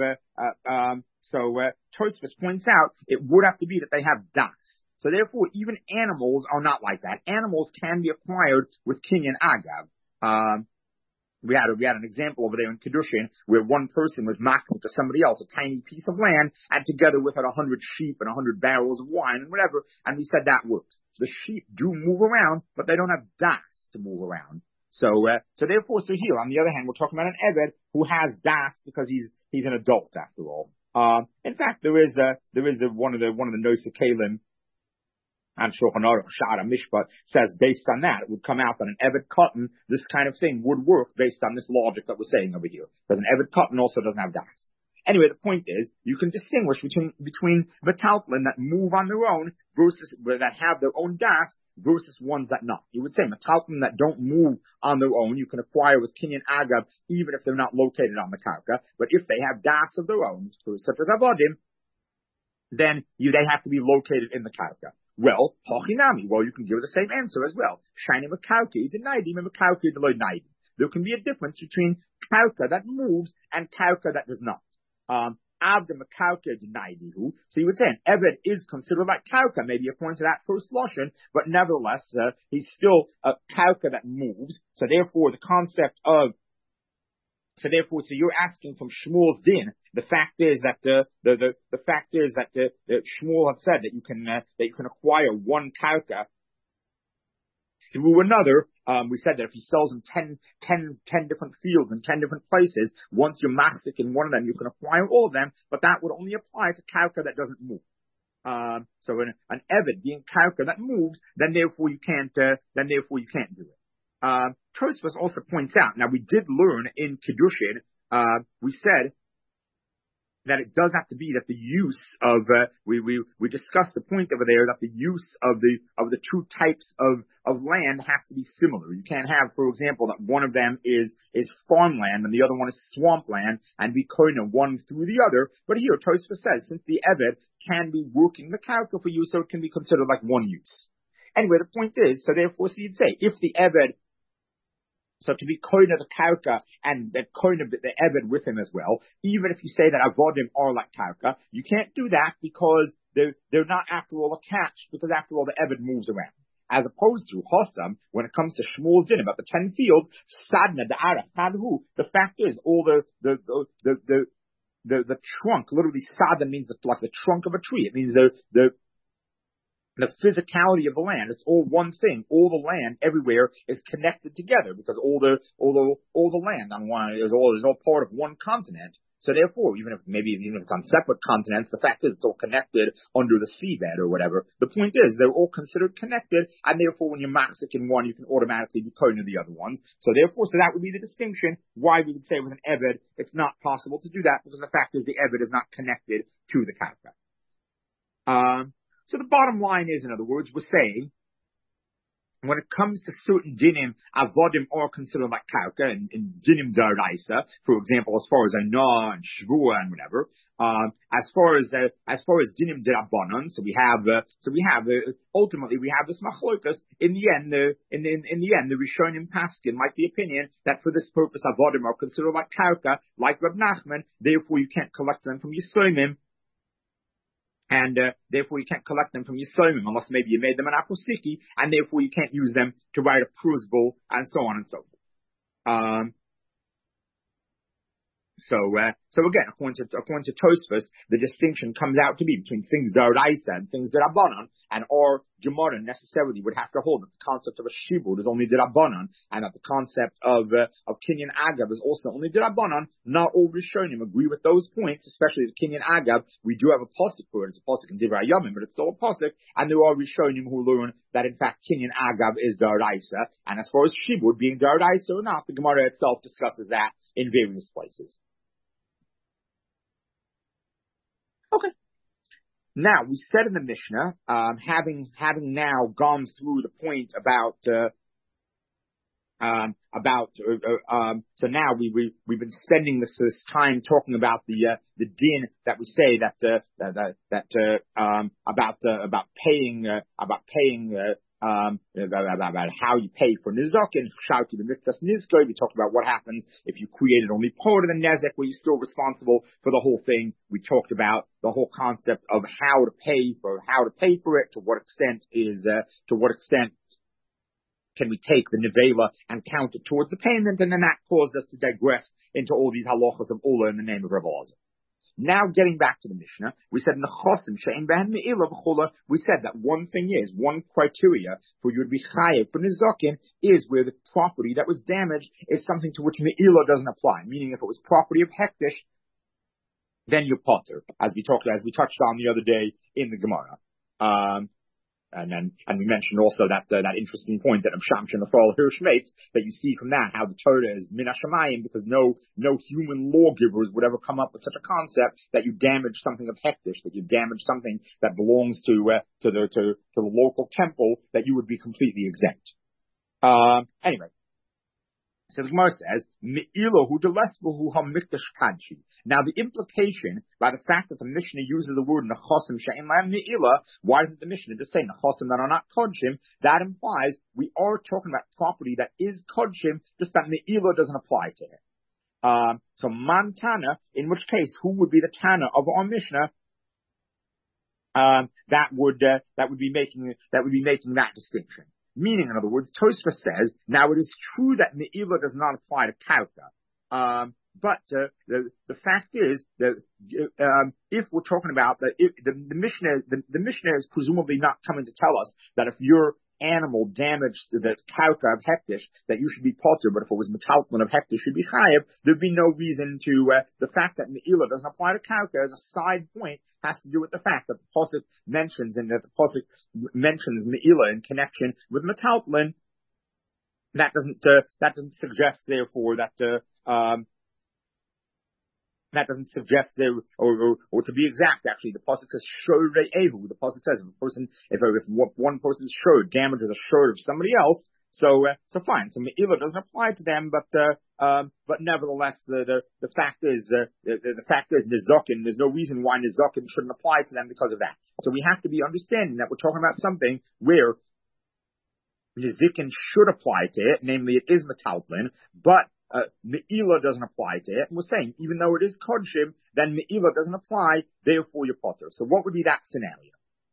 Tosfos points out it would have to be that they have das. So therefore, even animals are not like that. Animals can be acquired with kinyan agav. We had an example over there in Kedushin where one person was makil to somebody else a tiny piece of land, and together with it 100 sheep and 100 barrels of wine and whatever, and we said that works. The sheep do move around, but they don't have das to move around. So therefore, here, on the other hand, we're talking about an Eved who has das because he's an adult after all. In fact, there is one of the Nosa Kalim and Shulchan Aruch, Sha'ar Mishpat, says based on that, it would come out that an Eved Katan, this kind of thing would work based on this logic that we're saying over here. Because an Eved Katan also doesn't have das. Anyway, the point is, you can distinguish between metaltlin that move on their own versus, that have their own das, versus ones that not. You would say metaltlin that don't move on their own, you can acquire with kinyan agav, even if they're not located on the karka. But if they have das of their own, such as avodim, then they have to be located in the karka. Well, hachinami. Well, you can give the same answer as well. Shiny makauki, the naidi, makauki, the loy naidi. There can be a difference between karka that moves and karka that does not. Abda makauka the naidihu. So you would say an Eved is considered like karka, maybe according to that first lashon, but nevertheless, he's still a karka that moves. So therefore, so you're asking from Shmuel's din. The fact is that Shmuel had said that you can acquire one karka through another. We said that if he sells in 10 different fields in 10 different places, once you're mastic in one of them, you can acquire all of them, but that would only apply to karka that doesn't move. So an Eved being karka that moves, then therefore you can't do it. Tosfos also points out, now we did learn in Kedushin, we said that it does have to be that the use of, we discussed the point over there that the use of the two types of land has to be similar. You can't have, for example, that one of them is farmland and the other one is swampland and be koina one through the other. But here, Tosfos says, since the Eved can be working the karka for you, so it can be considered like one use. Anyway, the point is, so you'd say, if the Eved, so to be koina the karka and that koina the Eved with him as well, even if you say that avodim are like karka, you can't do that because they're not after all attached, because after all the Eved moves around. As opposed to Hossam, when it comes to Shmuel's din about the 10 fields, sadna da'ara sadhu, the fact is all the trunk, literally sadna means like the trunk of a tree. It means the physicality of the land. It's all one thing. All the land everywhere is connected together because all the land on one is all part of one continent. So therefore, even if it's on separate continents, the fact is it's all connected under the seabed or whatever. The point is they're all considered connected, and therefore when you're maxik in one, you can automatically be koina the other ones. So that would be the distinction why we would say with an Eved, it's not possible to do that because the fact is the Eved is not connected to the karka. So the bottom line is, in other words, we're saying, when it comes to certain dinim, avodim are considered like karka, and dinim daraisa, for example, as far as Anah and Shvua and whatever. As far as dinim derabanan, so we have ultimately we have this machlokas. In the end, the Rishonim paskin like the opinion that for this purpose avodim are considered like karka, like Reb Nachman. Therefore, you can't collect them from Yisraelim. And therefore you can't collect them from Yisraelim unless maybe you made them an aposiki, and therefore you can't use them to write a prusbul, and so on and so forth. So again, according to Tosfos, the distinction comes out to be between things daraisa and things derabanan, and our Gemara necessarily would have to hold that the concept of a shibud is only derabanan, and that the concept of kinyan agav is also only derabanan. Not all Rishonim agree with those points, especially the kinyan agav. We do have a pasuk for it; it's a pasuk in Divrei Yamim, but it's still a pasuk. And there are Rishonim who learn that in fact kinyan agav is daraisa, and as far as shibud being daraisa or not, the Gemara itself discusses that in various places. Okay. Now, we said in the Mishnah, having now gone through the point so now we've been spending this time talking about the din that we say about paying about how you pay for nizak and shouty b'mitzvahs nizkoi. We talked about what happens if you created only part of the nezek, where you're still responsible for the whole thing. We talked about the whole concept of how to pay for it. To what extent can we take the nevela and count it towards the payment? And then that caused us to digress into all these halachas of Ula in the name of Rabbi Elazar. Now, getting back to the Mishnah, we said we said that one criteria for you to be chayev for nizakin is where the property that was damaged is something to which me'ilah doesn't apply. Meaning, if it was property of hektish, then you're potter, as we touched on the other day in the Gemara. And we mentioned also that interesting point that Shamshin Nafal Hirsch makes, that you see from that how the Torah is min hashamayim, because no human lawgivers would ever come up with such a concept that you damage something of hektish, that you damage something that belongs to the local temple, that you would be completely exempt. Anyway. So the Gemara says, now the implication by the fact that the Mishnah uses the word nechosim she'en lahem me'ilah, why doesn't the Mishnah just say nechosim that are not kodshim? That implies we are talking about property that is kodshim, just that me'ilah doesn't apply to it. So Mantana, in which case, who would be the Tana of our Mishnah? That would be making that distinction. Meaning, in other words, Tosfos says, now it is true that me'ilah does not apply to kauka. But the fact is that if we're talking about the Mishnah is presumably not coming to tell us that if your animal damaged the kauka of hektish, that you should be potter, but if it was metalton of hektish, should be chayev. Thered be no reason to the fact that me'ilah doesn't apply to kauka as a side point has to do with the fact that the pasuk mentions me'ilah in connection with metalton. That doesn't suggest, therefore, that doesn't suggest there, or to be exact, actually, the pasuk says shor re'evu. The pasuk says if one person's shor damages a shor of somebody else, so fine. So me'ilah doesn't apply to them, but nevertheless, the fact is nizakin. There's no reason why nizakin shouldn't apply to them because of that. So we have to be understanding that we're talking about something where nizakin should apply to it, namely it is metaltlin, but me'ilah doesn't apply to it. And we're saying, even though it is kodshim, then me'ilah doesn't apply, therefore you're potter. So what would be that scenario?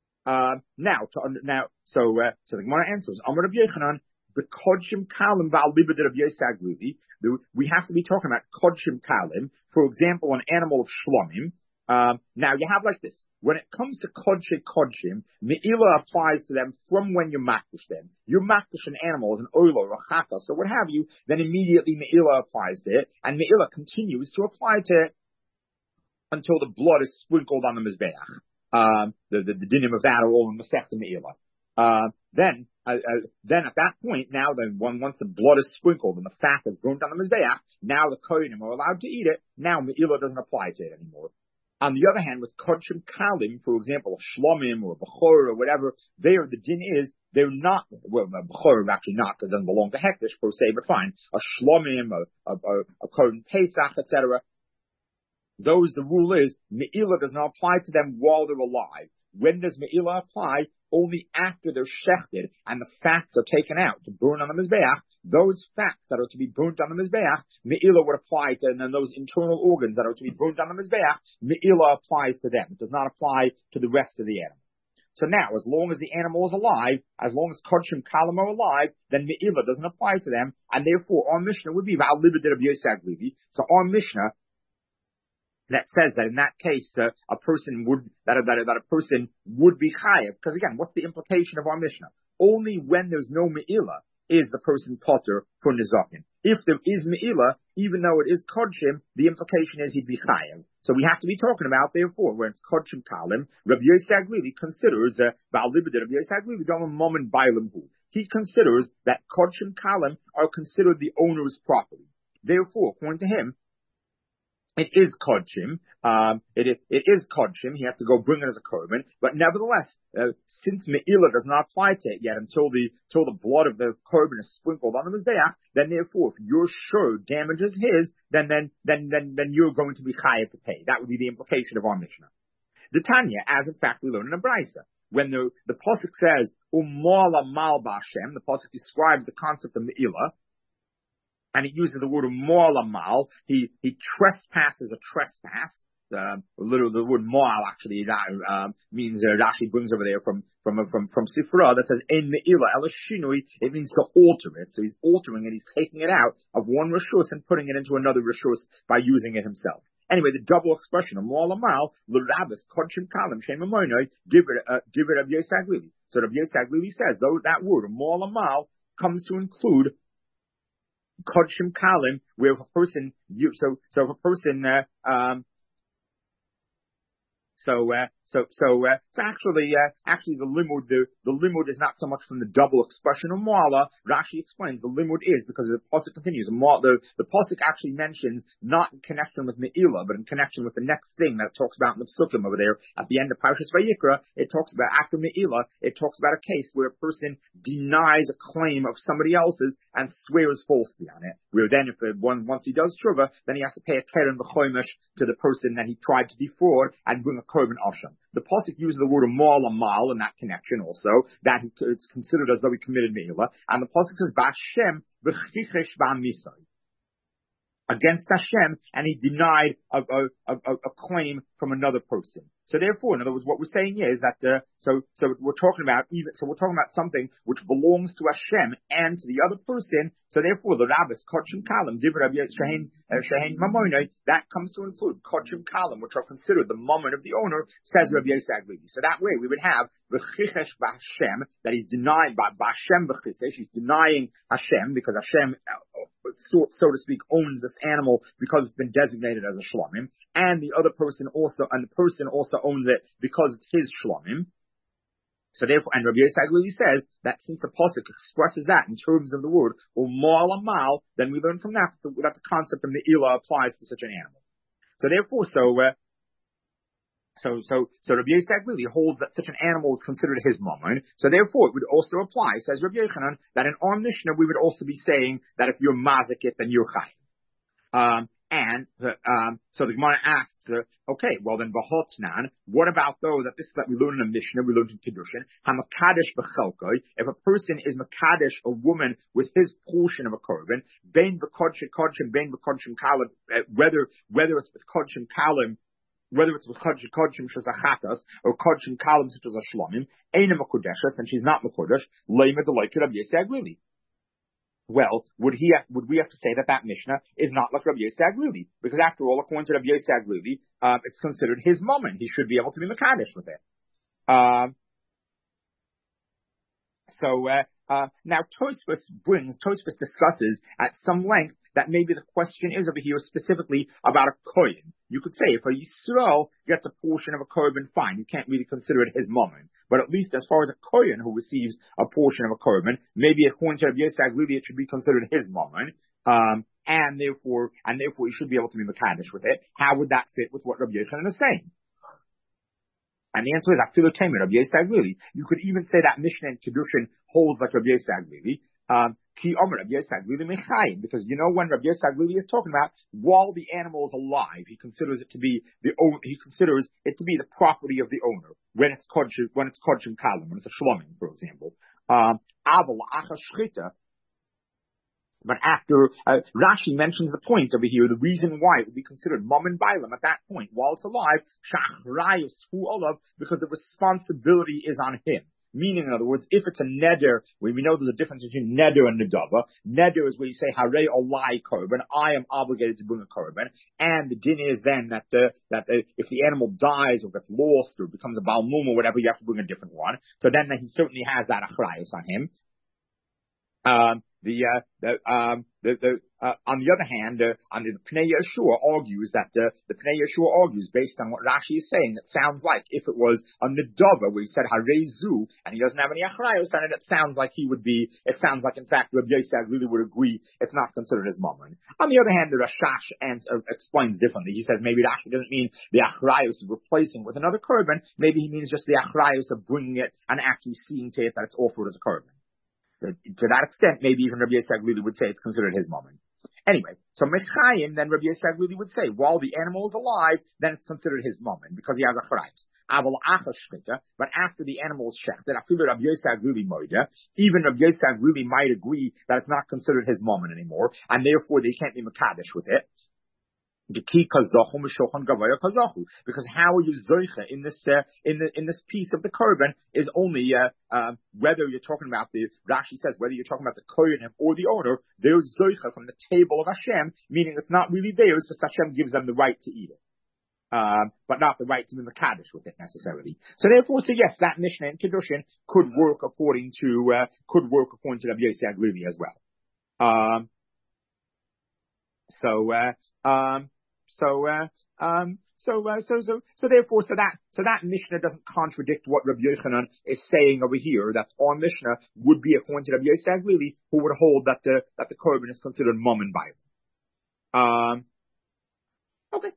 So the Gemara answers, Amar Rabbi Yochanan, the kodshim kalim v'al libed Rabbi Yosef Aglili. We have to be talking about kodshim kalim, for example, an animal of shlomim. Now you have like this. When it comes to kodshim, me'ilah applies to them from when you makdish them. You makdish an animal as an oilo or a chata, so what have you, then immediately me'ilah applies to it, and me'ilah continues to apply to it until the blood is sprinkled on the mizbeach. The dinim of that are all in Masechta me'ilah. Then at that point, once the blood is sprinkled and the fat is burnt on the mizbeach, now the kohenim are allowed to eat it. Now me'ilah doesn't apply to it anymore. On the other hand, with kodshim kalim, for example, a shlomim or a bechor or whatever, the din is they're not. Well, a bechor actually not, because it doesn't belong to hektish per se, but fine. A shlomim, a kohen pesach, etc. The rule is me'ilah does not apply to them while they're alive. When does me'ilah apply? Only after they're shechted and the fats are taken out to burn on the mizbeach. Those fats that are to be burnt on the mizbeach, me'ilah would apply to, and then those internal organs that are to be burnt on the mizbeach, me'ilah applies to them. It does not apply to the rest of the animal. So now, as long as the animal is alive, as long as kodshim kalim are alive, then me'ilah doesn't apply to them, and therefore our Mishnah would be v'al libed Rabbi Yosef Aglili. So our Mishnah that says that in that case a person would be chayev, because again, what's the implication of our Mishnah? Only when there's no me'ilah is the person potter for nizakin. If there is me'ilah, even though it is kodshim, the implication is he'd be chayev. So we have to be talking about, therefore, when it's kodshim kalim, Rabbi Yosef Aglili considers he considers that kodshim kalim are considered the owner's property. Therefore, according to him, it is kodshim. It is kodshim. He has to go bring it as a korban. But nevertheless, since me'ilah does not apply to it yet until the blood of the korban is sprinkled on the mizbeach, then therefore, if your shur damages his, then you're going to be chayav to pay. That would be the implication of our Mishnah. The Tanya, as in fact we learn in a brisa, when the pasuk says umala mal b'Hashem, the pasuk describes the concept of me'ilah. And he uses the word mal. He trespasses a trespass. Literally, the word mal actually means Rashi brings over there from Sifra that says en meila el shinui. It means to alter it. So he's altering it. He's taking it out of one rishus and putting it into another rishus by using it himself. Anyway, the double expression of mal l'rabbis kodshim kalim shem amonoi give it Rabbi Yosef Aglili. So Rabbi Yosef Aglili says though that word mal comes to include kodshim kalim, where if a person, actually the limud is not so much from the double expression of Mu'ala. Rashi explains the limud is because the pasuk continues. The pasuk actually mentions not in connection with Me'ilah, but in connection with the next thing that it talks about in the psukim over there at the end of Parshas Vayikra. It talks about after Me'ilah. It talks about a case where a person denies a claim of somebody else's and swears falsely on it. Where then, once he does tshuva, then he has to pay a keren v'choimish to the person that he tried to defraud and bring a korban asham. The pasuk uses the word mal in that connection also, that it's considered as though he committed me'ilah, and the pasuk says b'Hashem v'chichesh b'amisai, against Hashem, and he denied a claim from another person. So therefore, in other words, what we're saying is that so we're talking about something which belongs to Hashem and to the other person. So therefore, the rabbis kodshim kalim divrei Rabbi shehein mamonai, that comes to include kodshim kalim, which are considered the mammon of the owner, says Rabbi Yosef Aglili. So that way we would have v'chichesh b'Hashem, that he's denied by Hashem v'chichesh, he's denying Hashem because Hashem, so to speak, owns this animal because it's been designated as a shlomim, and the person also owns it because it's his shlomim. So therefore, and Rabbi Yosef Aglili says that since the pasuk expresses that in terms of the word umal amal, then we learn from that the concept of me'ilah applies to such an animal. So therefore, So Rabbi Yosef Aglili holds that such an animal is considered his mammon. So therefore, it would also apply, says Rabbi Yochanan, that in our Mishnah we would also be saying that if you're mazik it, then you're chayiv. So the Gemara asks, okay, well then b'hotnan, what about though that we learn in a Mishnah, we learn in Kiddushin, hamakadesh b'chelkoi, if a person is makadesh a woman with his portion of a korban, bein b'kodshim, bein b'kodshim kalim, whether it's with kodshim kalim, whether it's with kodshim shazachatas or kodshim kalim such as a shlomim, eina makudeshes, and she's not makudesh, leima deloike Rabbi Yosef Aglili. Well, would we have to say that Mishnah is not like Rabbi Yosef Aglili? Because after all, according to Rabbi Yosef Aglili, it's considered his mammon. He should be able to be makadesh with it. Now Tosfos discusses at some length that maybe the question is over here specifically about a kohen. You could say if a Yisrael gets a portion of a korban, fine, you can't really consider it his mammon. But at least as far as a kohen who receives a portion of a korban, maybe according to Rabbi Yosef Aglili, it should be considered his mammon. And therefore he should be able to be makadesh with it. How would that fit with what Rabbi Yochanan is saying? And the answer is Afilu Tamer, Rabbi Yosef Aglili. You could even say that Mishnah and Kiddushin holds like Rabbi Yosef Aglili. Ki Omer Rabbi Yosef Aglili Mechayim, because you know when Rabbi Yosef Aglili is talking about while the animal is alive, he considers it to be the property of the owner when it's kodshim kalim, when it's a shlomim, for example. Aval acha shchita. But after Rashi mentions the point over here, the reason why it would be considered mammon bailam at that point while it's alive, shachrayus hu olav, because the responsibility is on him. Meaning, in other words, if it's a neder, we know there's a difference between neder and nedava. Neder is where you say harei olai korban, I am obligated to bring a korban, and the din is then that if the animal dies or gets lost or becomes a balmum or whatever, you have to bring a different one. So then he certainly has that achrayus on him. on the other hand, the Pnei Yeshua argues that the Pnei Yeshua argues based on what Rashi is saying. It sounds like if it was a Nedava where he said Harezu and he doesn't have any Achrayos on it, it sounds like he would be. It sounds like in fact Rabbi Yosef really would agree it's not considered his mammon. On the other hand, the Rashash explains differently. He says maybe Rashi doesn't mean the Achrayos of replacing with another korban. Maybe he means just the Achrayos of bringing it and actually seeing to it that it's offered as a korban. To that extent, maybe even Rabbi Yosef really would say it's considered his mammon. Anyway, so Mechayim, then Rabbi Yosef really would say, while the animal is alive, then it's considered his mammon because he has a charayos. Aval achas shchita, but after the animal is shechted, after Rabbi Yosef really moida, even Rabbi Yosef really might agree that it's not considered his mammon anymore, and therefore they can't be mekadesh with it. Because how are you zoicha in this piece of the korban is only whether you're talking about the Rashi says whether you're talking about the kohen or the owner, they're zoicha from the table of Hashem, meaning it's not really theirs, but Hashem gives them the right to eat it. But not the right to be mekadesh with it necessarily. So therefore, yes, that Mishnah in Kedushin could work according to Rabbi Yosef Glili as well. So therefore, that Mishnah doesn't contradict what Rabbi Yochanan is saying over here. That our Mishnah would be according to Rabbi Yosef Glili, who would hold that the korban is considered mammon by it. Okay.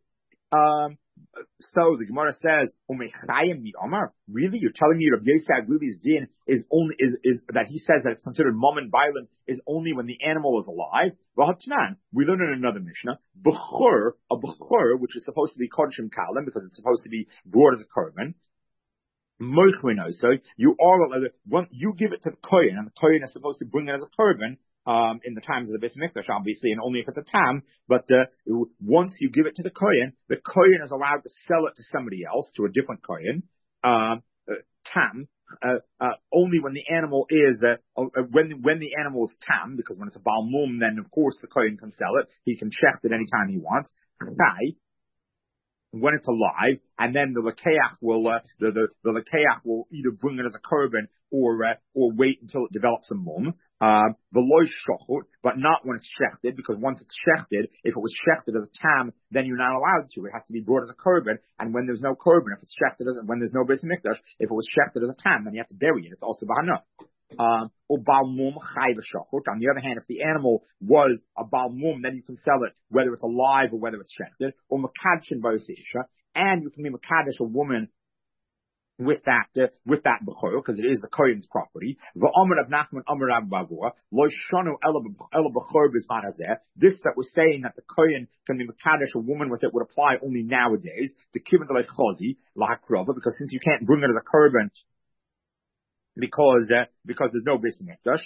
So the Gemara says, really? You're telling me Rabbi Yosef Glili's din is that he says that it's considered mammon violent is only when the animal is alive? We learn in another Mishnah, a bechor, which is supposed to be kodshim kalim because it's supposed to be brought as a korban. So you give it to the kohen, and the kohen is supposed to bring it as a korban. In the times of the Beis Mikdash, obviously, and only if it's a tam. But once you give it to the kohen is allowed to sell it to somebody else, to a different kohen. Tam. Only when the animal is when the animal is tam, because when it's a Baal Mum, then of course the kohen can sell it. He can shecht it anytime he wants. When it's alive, and then the lekeach will the lekeach will either bring it as a korban or wait until it develops a mum. The loy shachot, but not when it's shechted, because once it's shechted, if it was shechted as a tam, then you're not allowed to. It has to be brought as a korban, and when there's no korban, if it's shechted when there's no Beis Mikdash, if it was shechted as a tam, then you have to bury it. It's also bahana. Or Baal Mum chai v'shachot. On the other hand, if the animal was a Baal Mum, then you can sell it whether it's alive or whether it's shechted. Or mekadshin v'osisha, and you can be mekadesh a woman with that bechor, because it is the kohen's property. V'omer of Nachman Omer Rav Bavua lo shanu ela bechor b'zman hazeh. This that we're saying that the kohen can be mekadesh a woman with it would apply only nowadays. The kibbutz like chozi lahakrova, because since you can't bring it as a korban because there's no Beis Mikdash.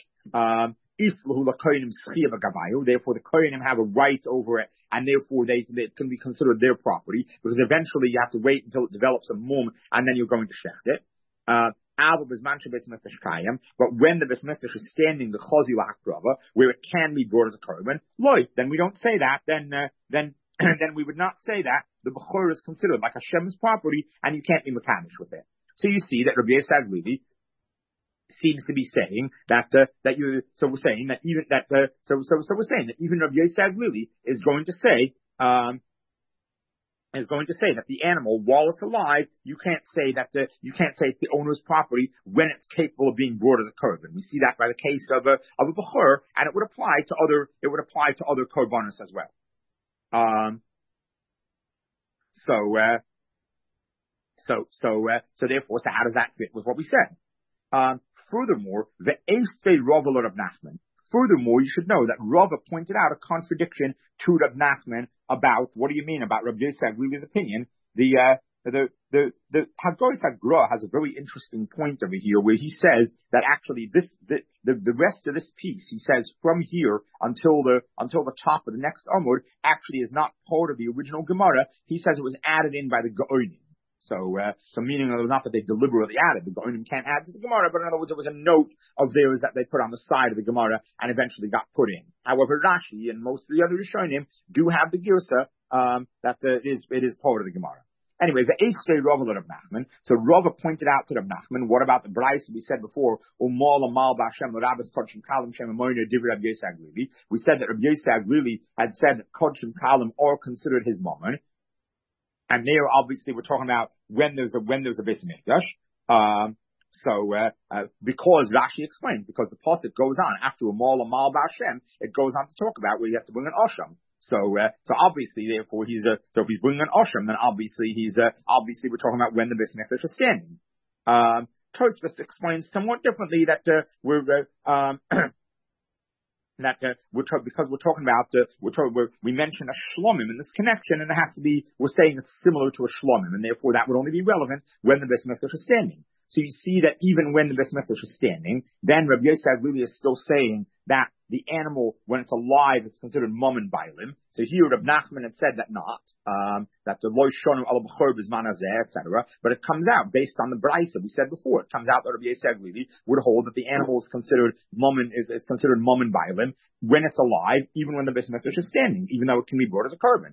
Therefore, the kohenim have a right over it, and therefore they can be considered their property, because eventually you have to wait until it develops a mum, and then you're going to shecht it. But when the Beis Mikdash is standing, the chozi la'akrava, where it can be brought as a korban, then we don't say that. Then we would not say that the bechor is considered like Hashem's property, and you can't be mekadesh with it. So you see that Rabbi Yosef Glili seems to be saying that we're saying that even Rabbi Yosef Glili is going to say that the animal, while it's alive, you can't say it's the owner's property when it's capable of being brought as a korban. We see that by the case of a bechor, and it would apply to other korbanos as well. So therefore, how does that fit with what we said? Furthermore, the Eistei Rava Rav Nachman. Furthermore, you should know that Rava pointed out a contradiction to Rav Nachman about what do you mean about Rabbi Yosef Glili's opinion. The Hagoros HaGra has a very interesting point over here where he says that actually the rest of this piece, he says from here until the top of the next Amud actually is not part of the original Gemara. He says it was added in by the Gaonim. So meaning not that they deliberately added, the Gaonim can't add to the Gemara, but in other words, it was a note of theirs that they put on the side of the Gemara and eventually got put in. However, Rashi and most of the other Rishonim do have the Girsa, that it is part of the Gemara. Anyway, the Eistei Rava Rav Nachman. So Rava pointed out to Rav Nachman, what about the Bryce we said before? Umal Amal B'Hashem Rabbis Kodshim Kalim Shem Amoyna Divrei Rav Yosef Aglili. We said that Rav Yosef Aglili had said that Kodshim Kalim are considered his moment. And there, obviously, we're talking about when there's a Beis Mikdash. Because Rashi explained, because the pasuk goes on after Umal Amal B'Hashem, it goes on to talk about where he has to bring an Osham. So obviously, therefore, so if he's bringing an Osham, then obviously we're talking about when the Beis Mikdash is standing. Tosfos explains somewhat differently that because we're talking about we mentioned a shlomim in this connection, and it has to be, we're saying it's similar to a shlomim, and therefore that would only be relevant when the Beis Mikdash is standing. So you see that even when the Beis Mikdash is standing, then Rabbi Yosef really is still saying that the animal, when it's alive, it's considered mammon bailim. So here Rabbi Nachman had said that not, that the loy shonu al b'chor b'zman hazeh, etc. But it comes out based on the brisa we said before. It comes out that Rabbi Yosef really would hold that the animal is considered mammon, is considered mammon bailim when it's alive, even when the Beis Mikdash is standing, even though it can be brought as a korban.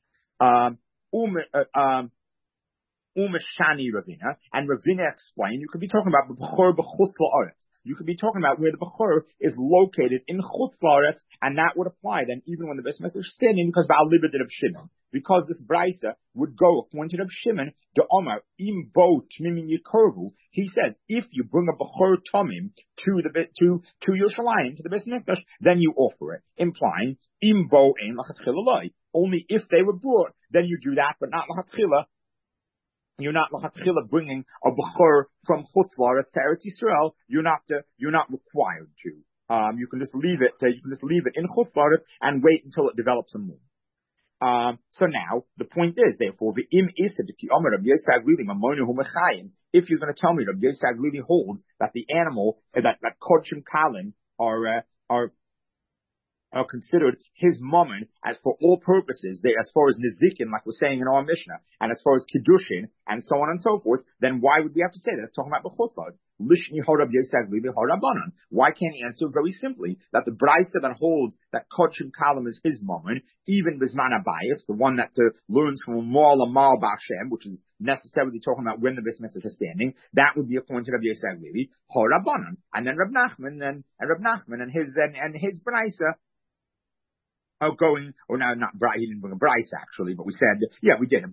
Umeshani Ravina, and Ravina explained, you could be talking about the Bechor b'chutz la'aretz. You could be talking about where the Bechor is located in chutz la'aretz, and that would apply then even when the Beis Mikdash is standing, because Ba'al Libed of Shimon. Because this Brisa would go according to Reb Shimon, the Omar, im bo tmimim yikorvu. He says, if you bring a Bechor Tomim to Yerushalayim, to the Beis Mikdash, then you offer it, implying, im bo ein lachatchila loy. Only if they were brought, then you do that, but not lachatchila. You're not lachatchila bringing a bechor from Chutz La'aretz to Eretz Yisrael. You're not required to. You can just leave it. In Chutz La'aretz and wait until it develops some more. So now the point is, therefore, the im isad ki omer Rabbi Yosef Aglili mamonu hu mechayim. If you're going to tell me Rabbi Yosef Aglili holds that the animal that kodshim kalim are considered his mammon as for all purposes, as far as nizikin, like we're saying in our Mishnah, and as far as kiddushin, and so on and so forth, then why would we have to say that? It's talking about b'chutzlad. Lishni horab Yosef Levi horabanan. Why can't he answer very simply that the brisa that holds that kodshim kalim is his mammon, even bisman abayis, the one that learns from Mal Amal B'Hashem, which is necessarily talking about when the Beis Mikdash is standing, that would be according to Rabbi Yosef Levi horabanan, and then Reb Nachman and his brisa. He didn't bring a Bryce actually, but we said, we did.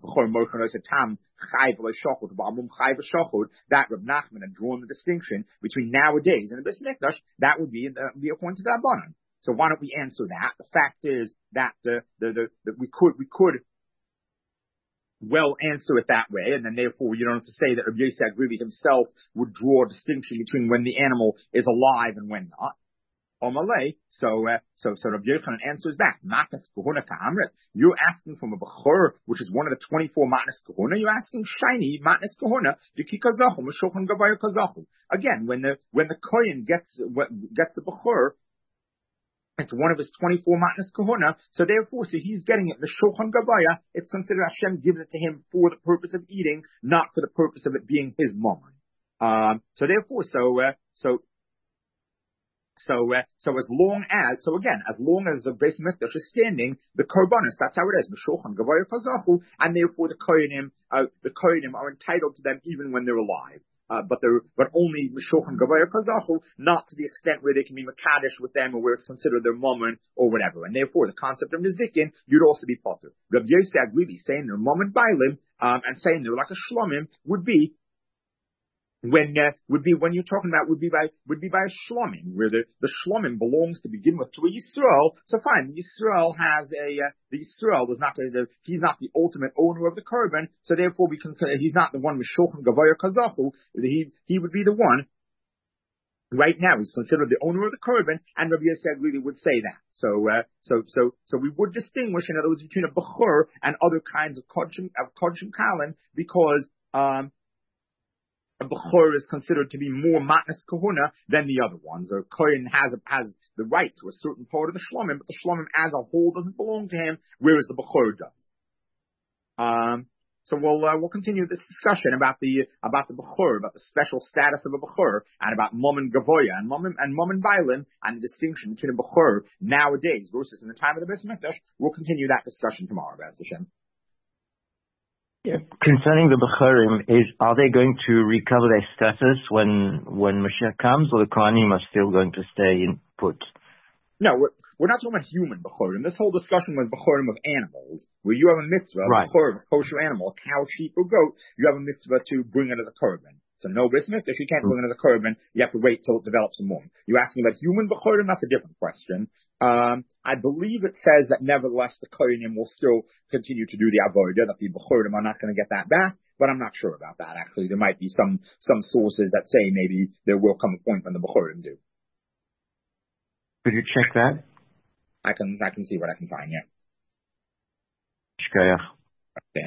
That Reb Nachman had drawn the distinction between nowadays and the Beis Mikdash. That would be according to the Rabbanan. So why don't we answer that? The fact is that we could well answer it that way, and then therefore you don't have to say that Rabbi Yosef Aglili himself would draw a distinction between when the animal is alive and when not. Omalei, so Rabbi Yochanan answers back, Matnas Kahuna Ka'amrit. You're asking from a Bechor, which is one of the 24 Matnas Kahuna, you're asking shiny Matnas Kahuna, Diki Kazachu, Meshochan Gavaya Kazachu. Again, when the Kohen gets the Bechor, it's one of his 24 Matnas Kahuna, so he's getting it, the Shochan Gavaya, it's considered Hashem gives it to him for the purpose of eating, not for the purpose of it being his mammon. As long as the Beis Mikdash is standing, the korbanos, that's how it is, Meshochan Gavaya Kazachu, and therefore the kohenim are entitled to them even when they're alive. But only Meshochan Gavaya Kazachu, not to the extent where they can be Makadesh with them or where it's considered their mammon or whatever. And therefore the concept of Nizikin, you'd also be potter. Rabbi Yosef Aglili saying they're mammon bailim, and saying they're like a shlomim would be when you're talking about would be by a shlomim, where the shlomim belongs to begin with to a Yisrael. So fine, Yisrael has the Yisrael was not he's not the ultimate owner of the korban, so therefore he's not the one Meshochan Gavaya Kazachu. He would be the one. Right now, he's considered the owner of the korban, and Rabbi Yosef really would say that. So we would distinguish, in other words, between a bechor and other kinds of kodshim kalim, because a bechor is considered to be more matnas kahuna than the other ones. A kohen has the right to a certain part of the shlomim, but the shlomim as a whole doesn't belong to him, whereas the bechor does. So we'll continue this discussion about the bechor, about the special status of a bechor, and about mammon gavoya and mammon bailim, and the distinction between a bechor nowadays versus in the time of the Beis Mikdash. We'll continue that discussion tomorrow, B'ez Hashem. Yeah. Concerning the Bechorim, are they going to recover their status when Mashiach comes, or the Kohanim are still going to stay in put? No, we're not talking about human Bechorim. This whole discussion was Bechorim of animals, where you have a mitzvah, right. Bechorim, a kosher animal, a cow, sheep, or goat, you have a mitzvah to bring it as a korban. So no bismuth, if you can't bring it as a korban, you have to wait till it develops some more. You're asking about human Bechorim, that's a different question. I believe it says that nevertheless the Kohanim will still continue to do the avodah, that the Bechorim are not going to get that back, but I'm not sure about that actually. There might be some sources that say maybe there will come a point when the Bechorim do. Could you check that? I can see what I can find, yeah. Shkoyach. Okay.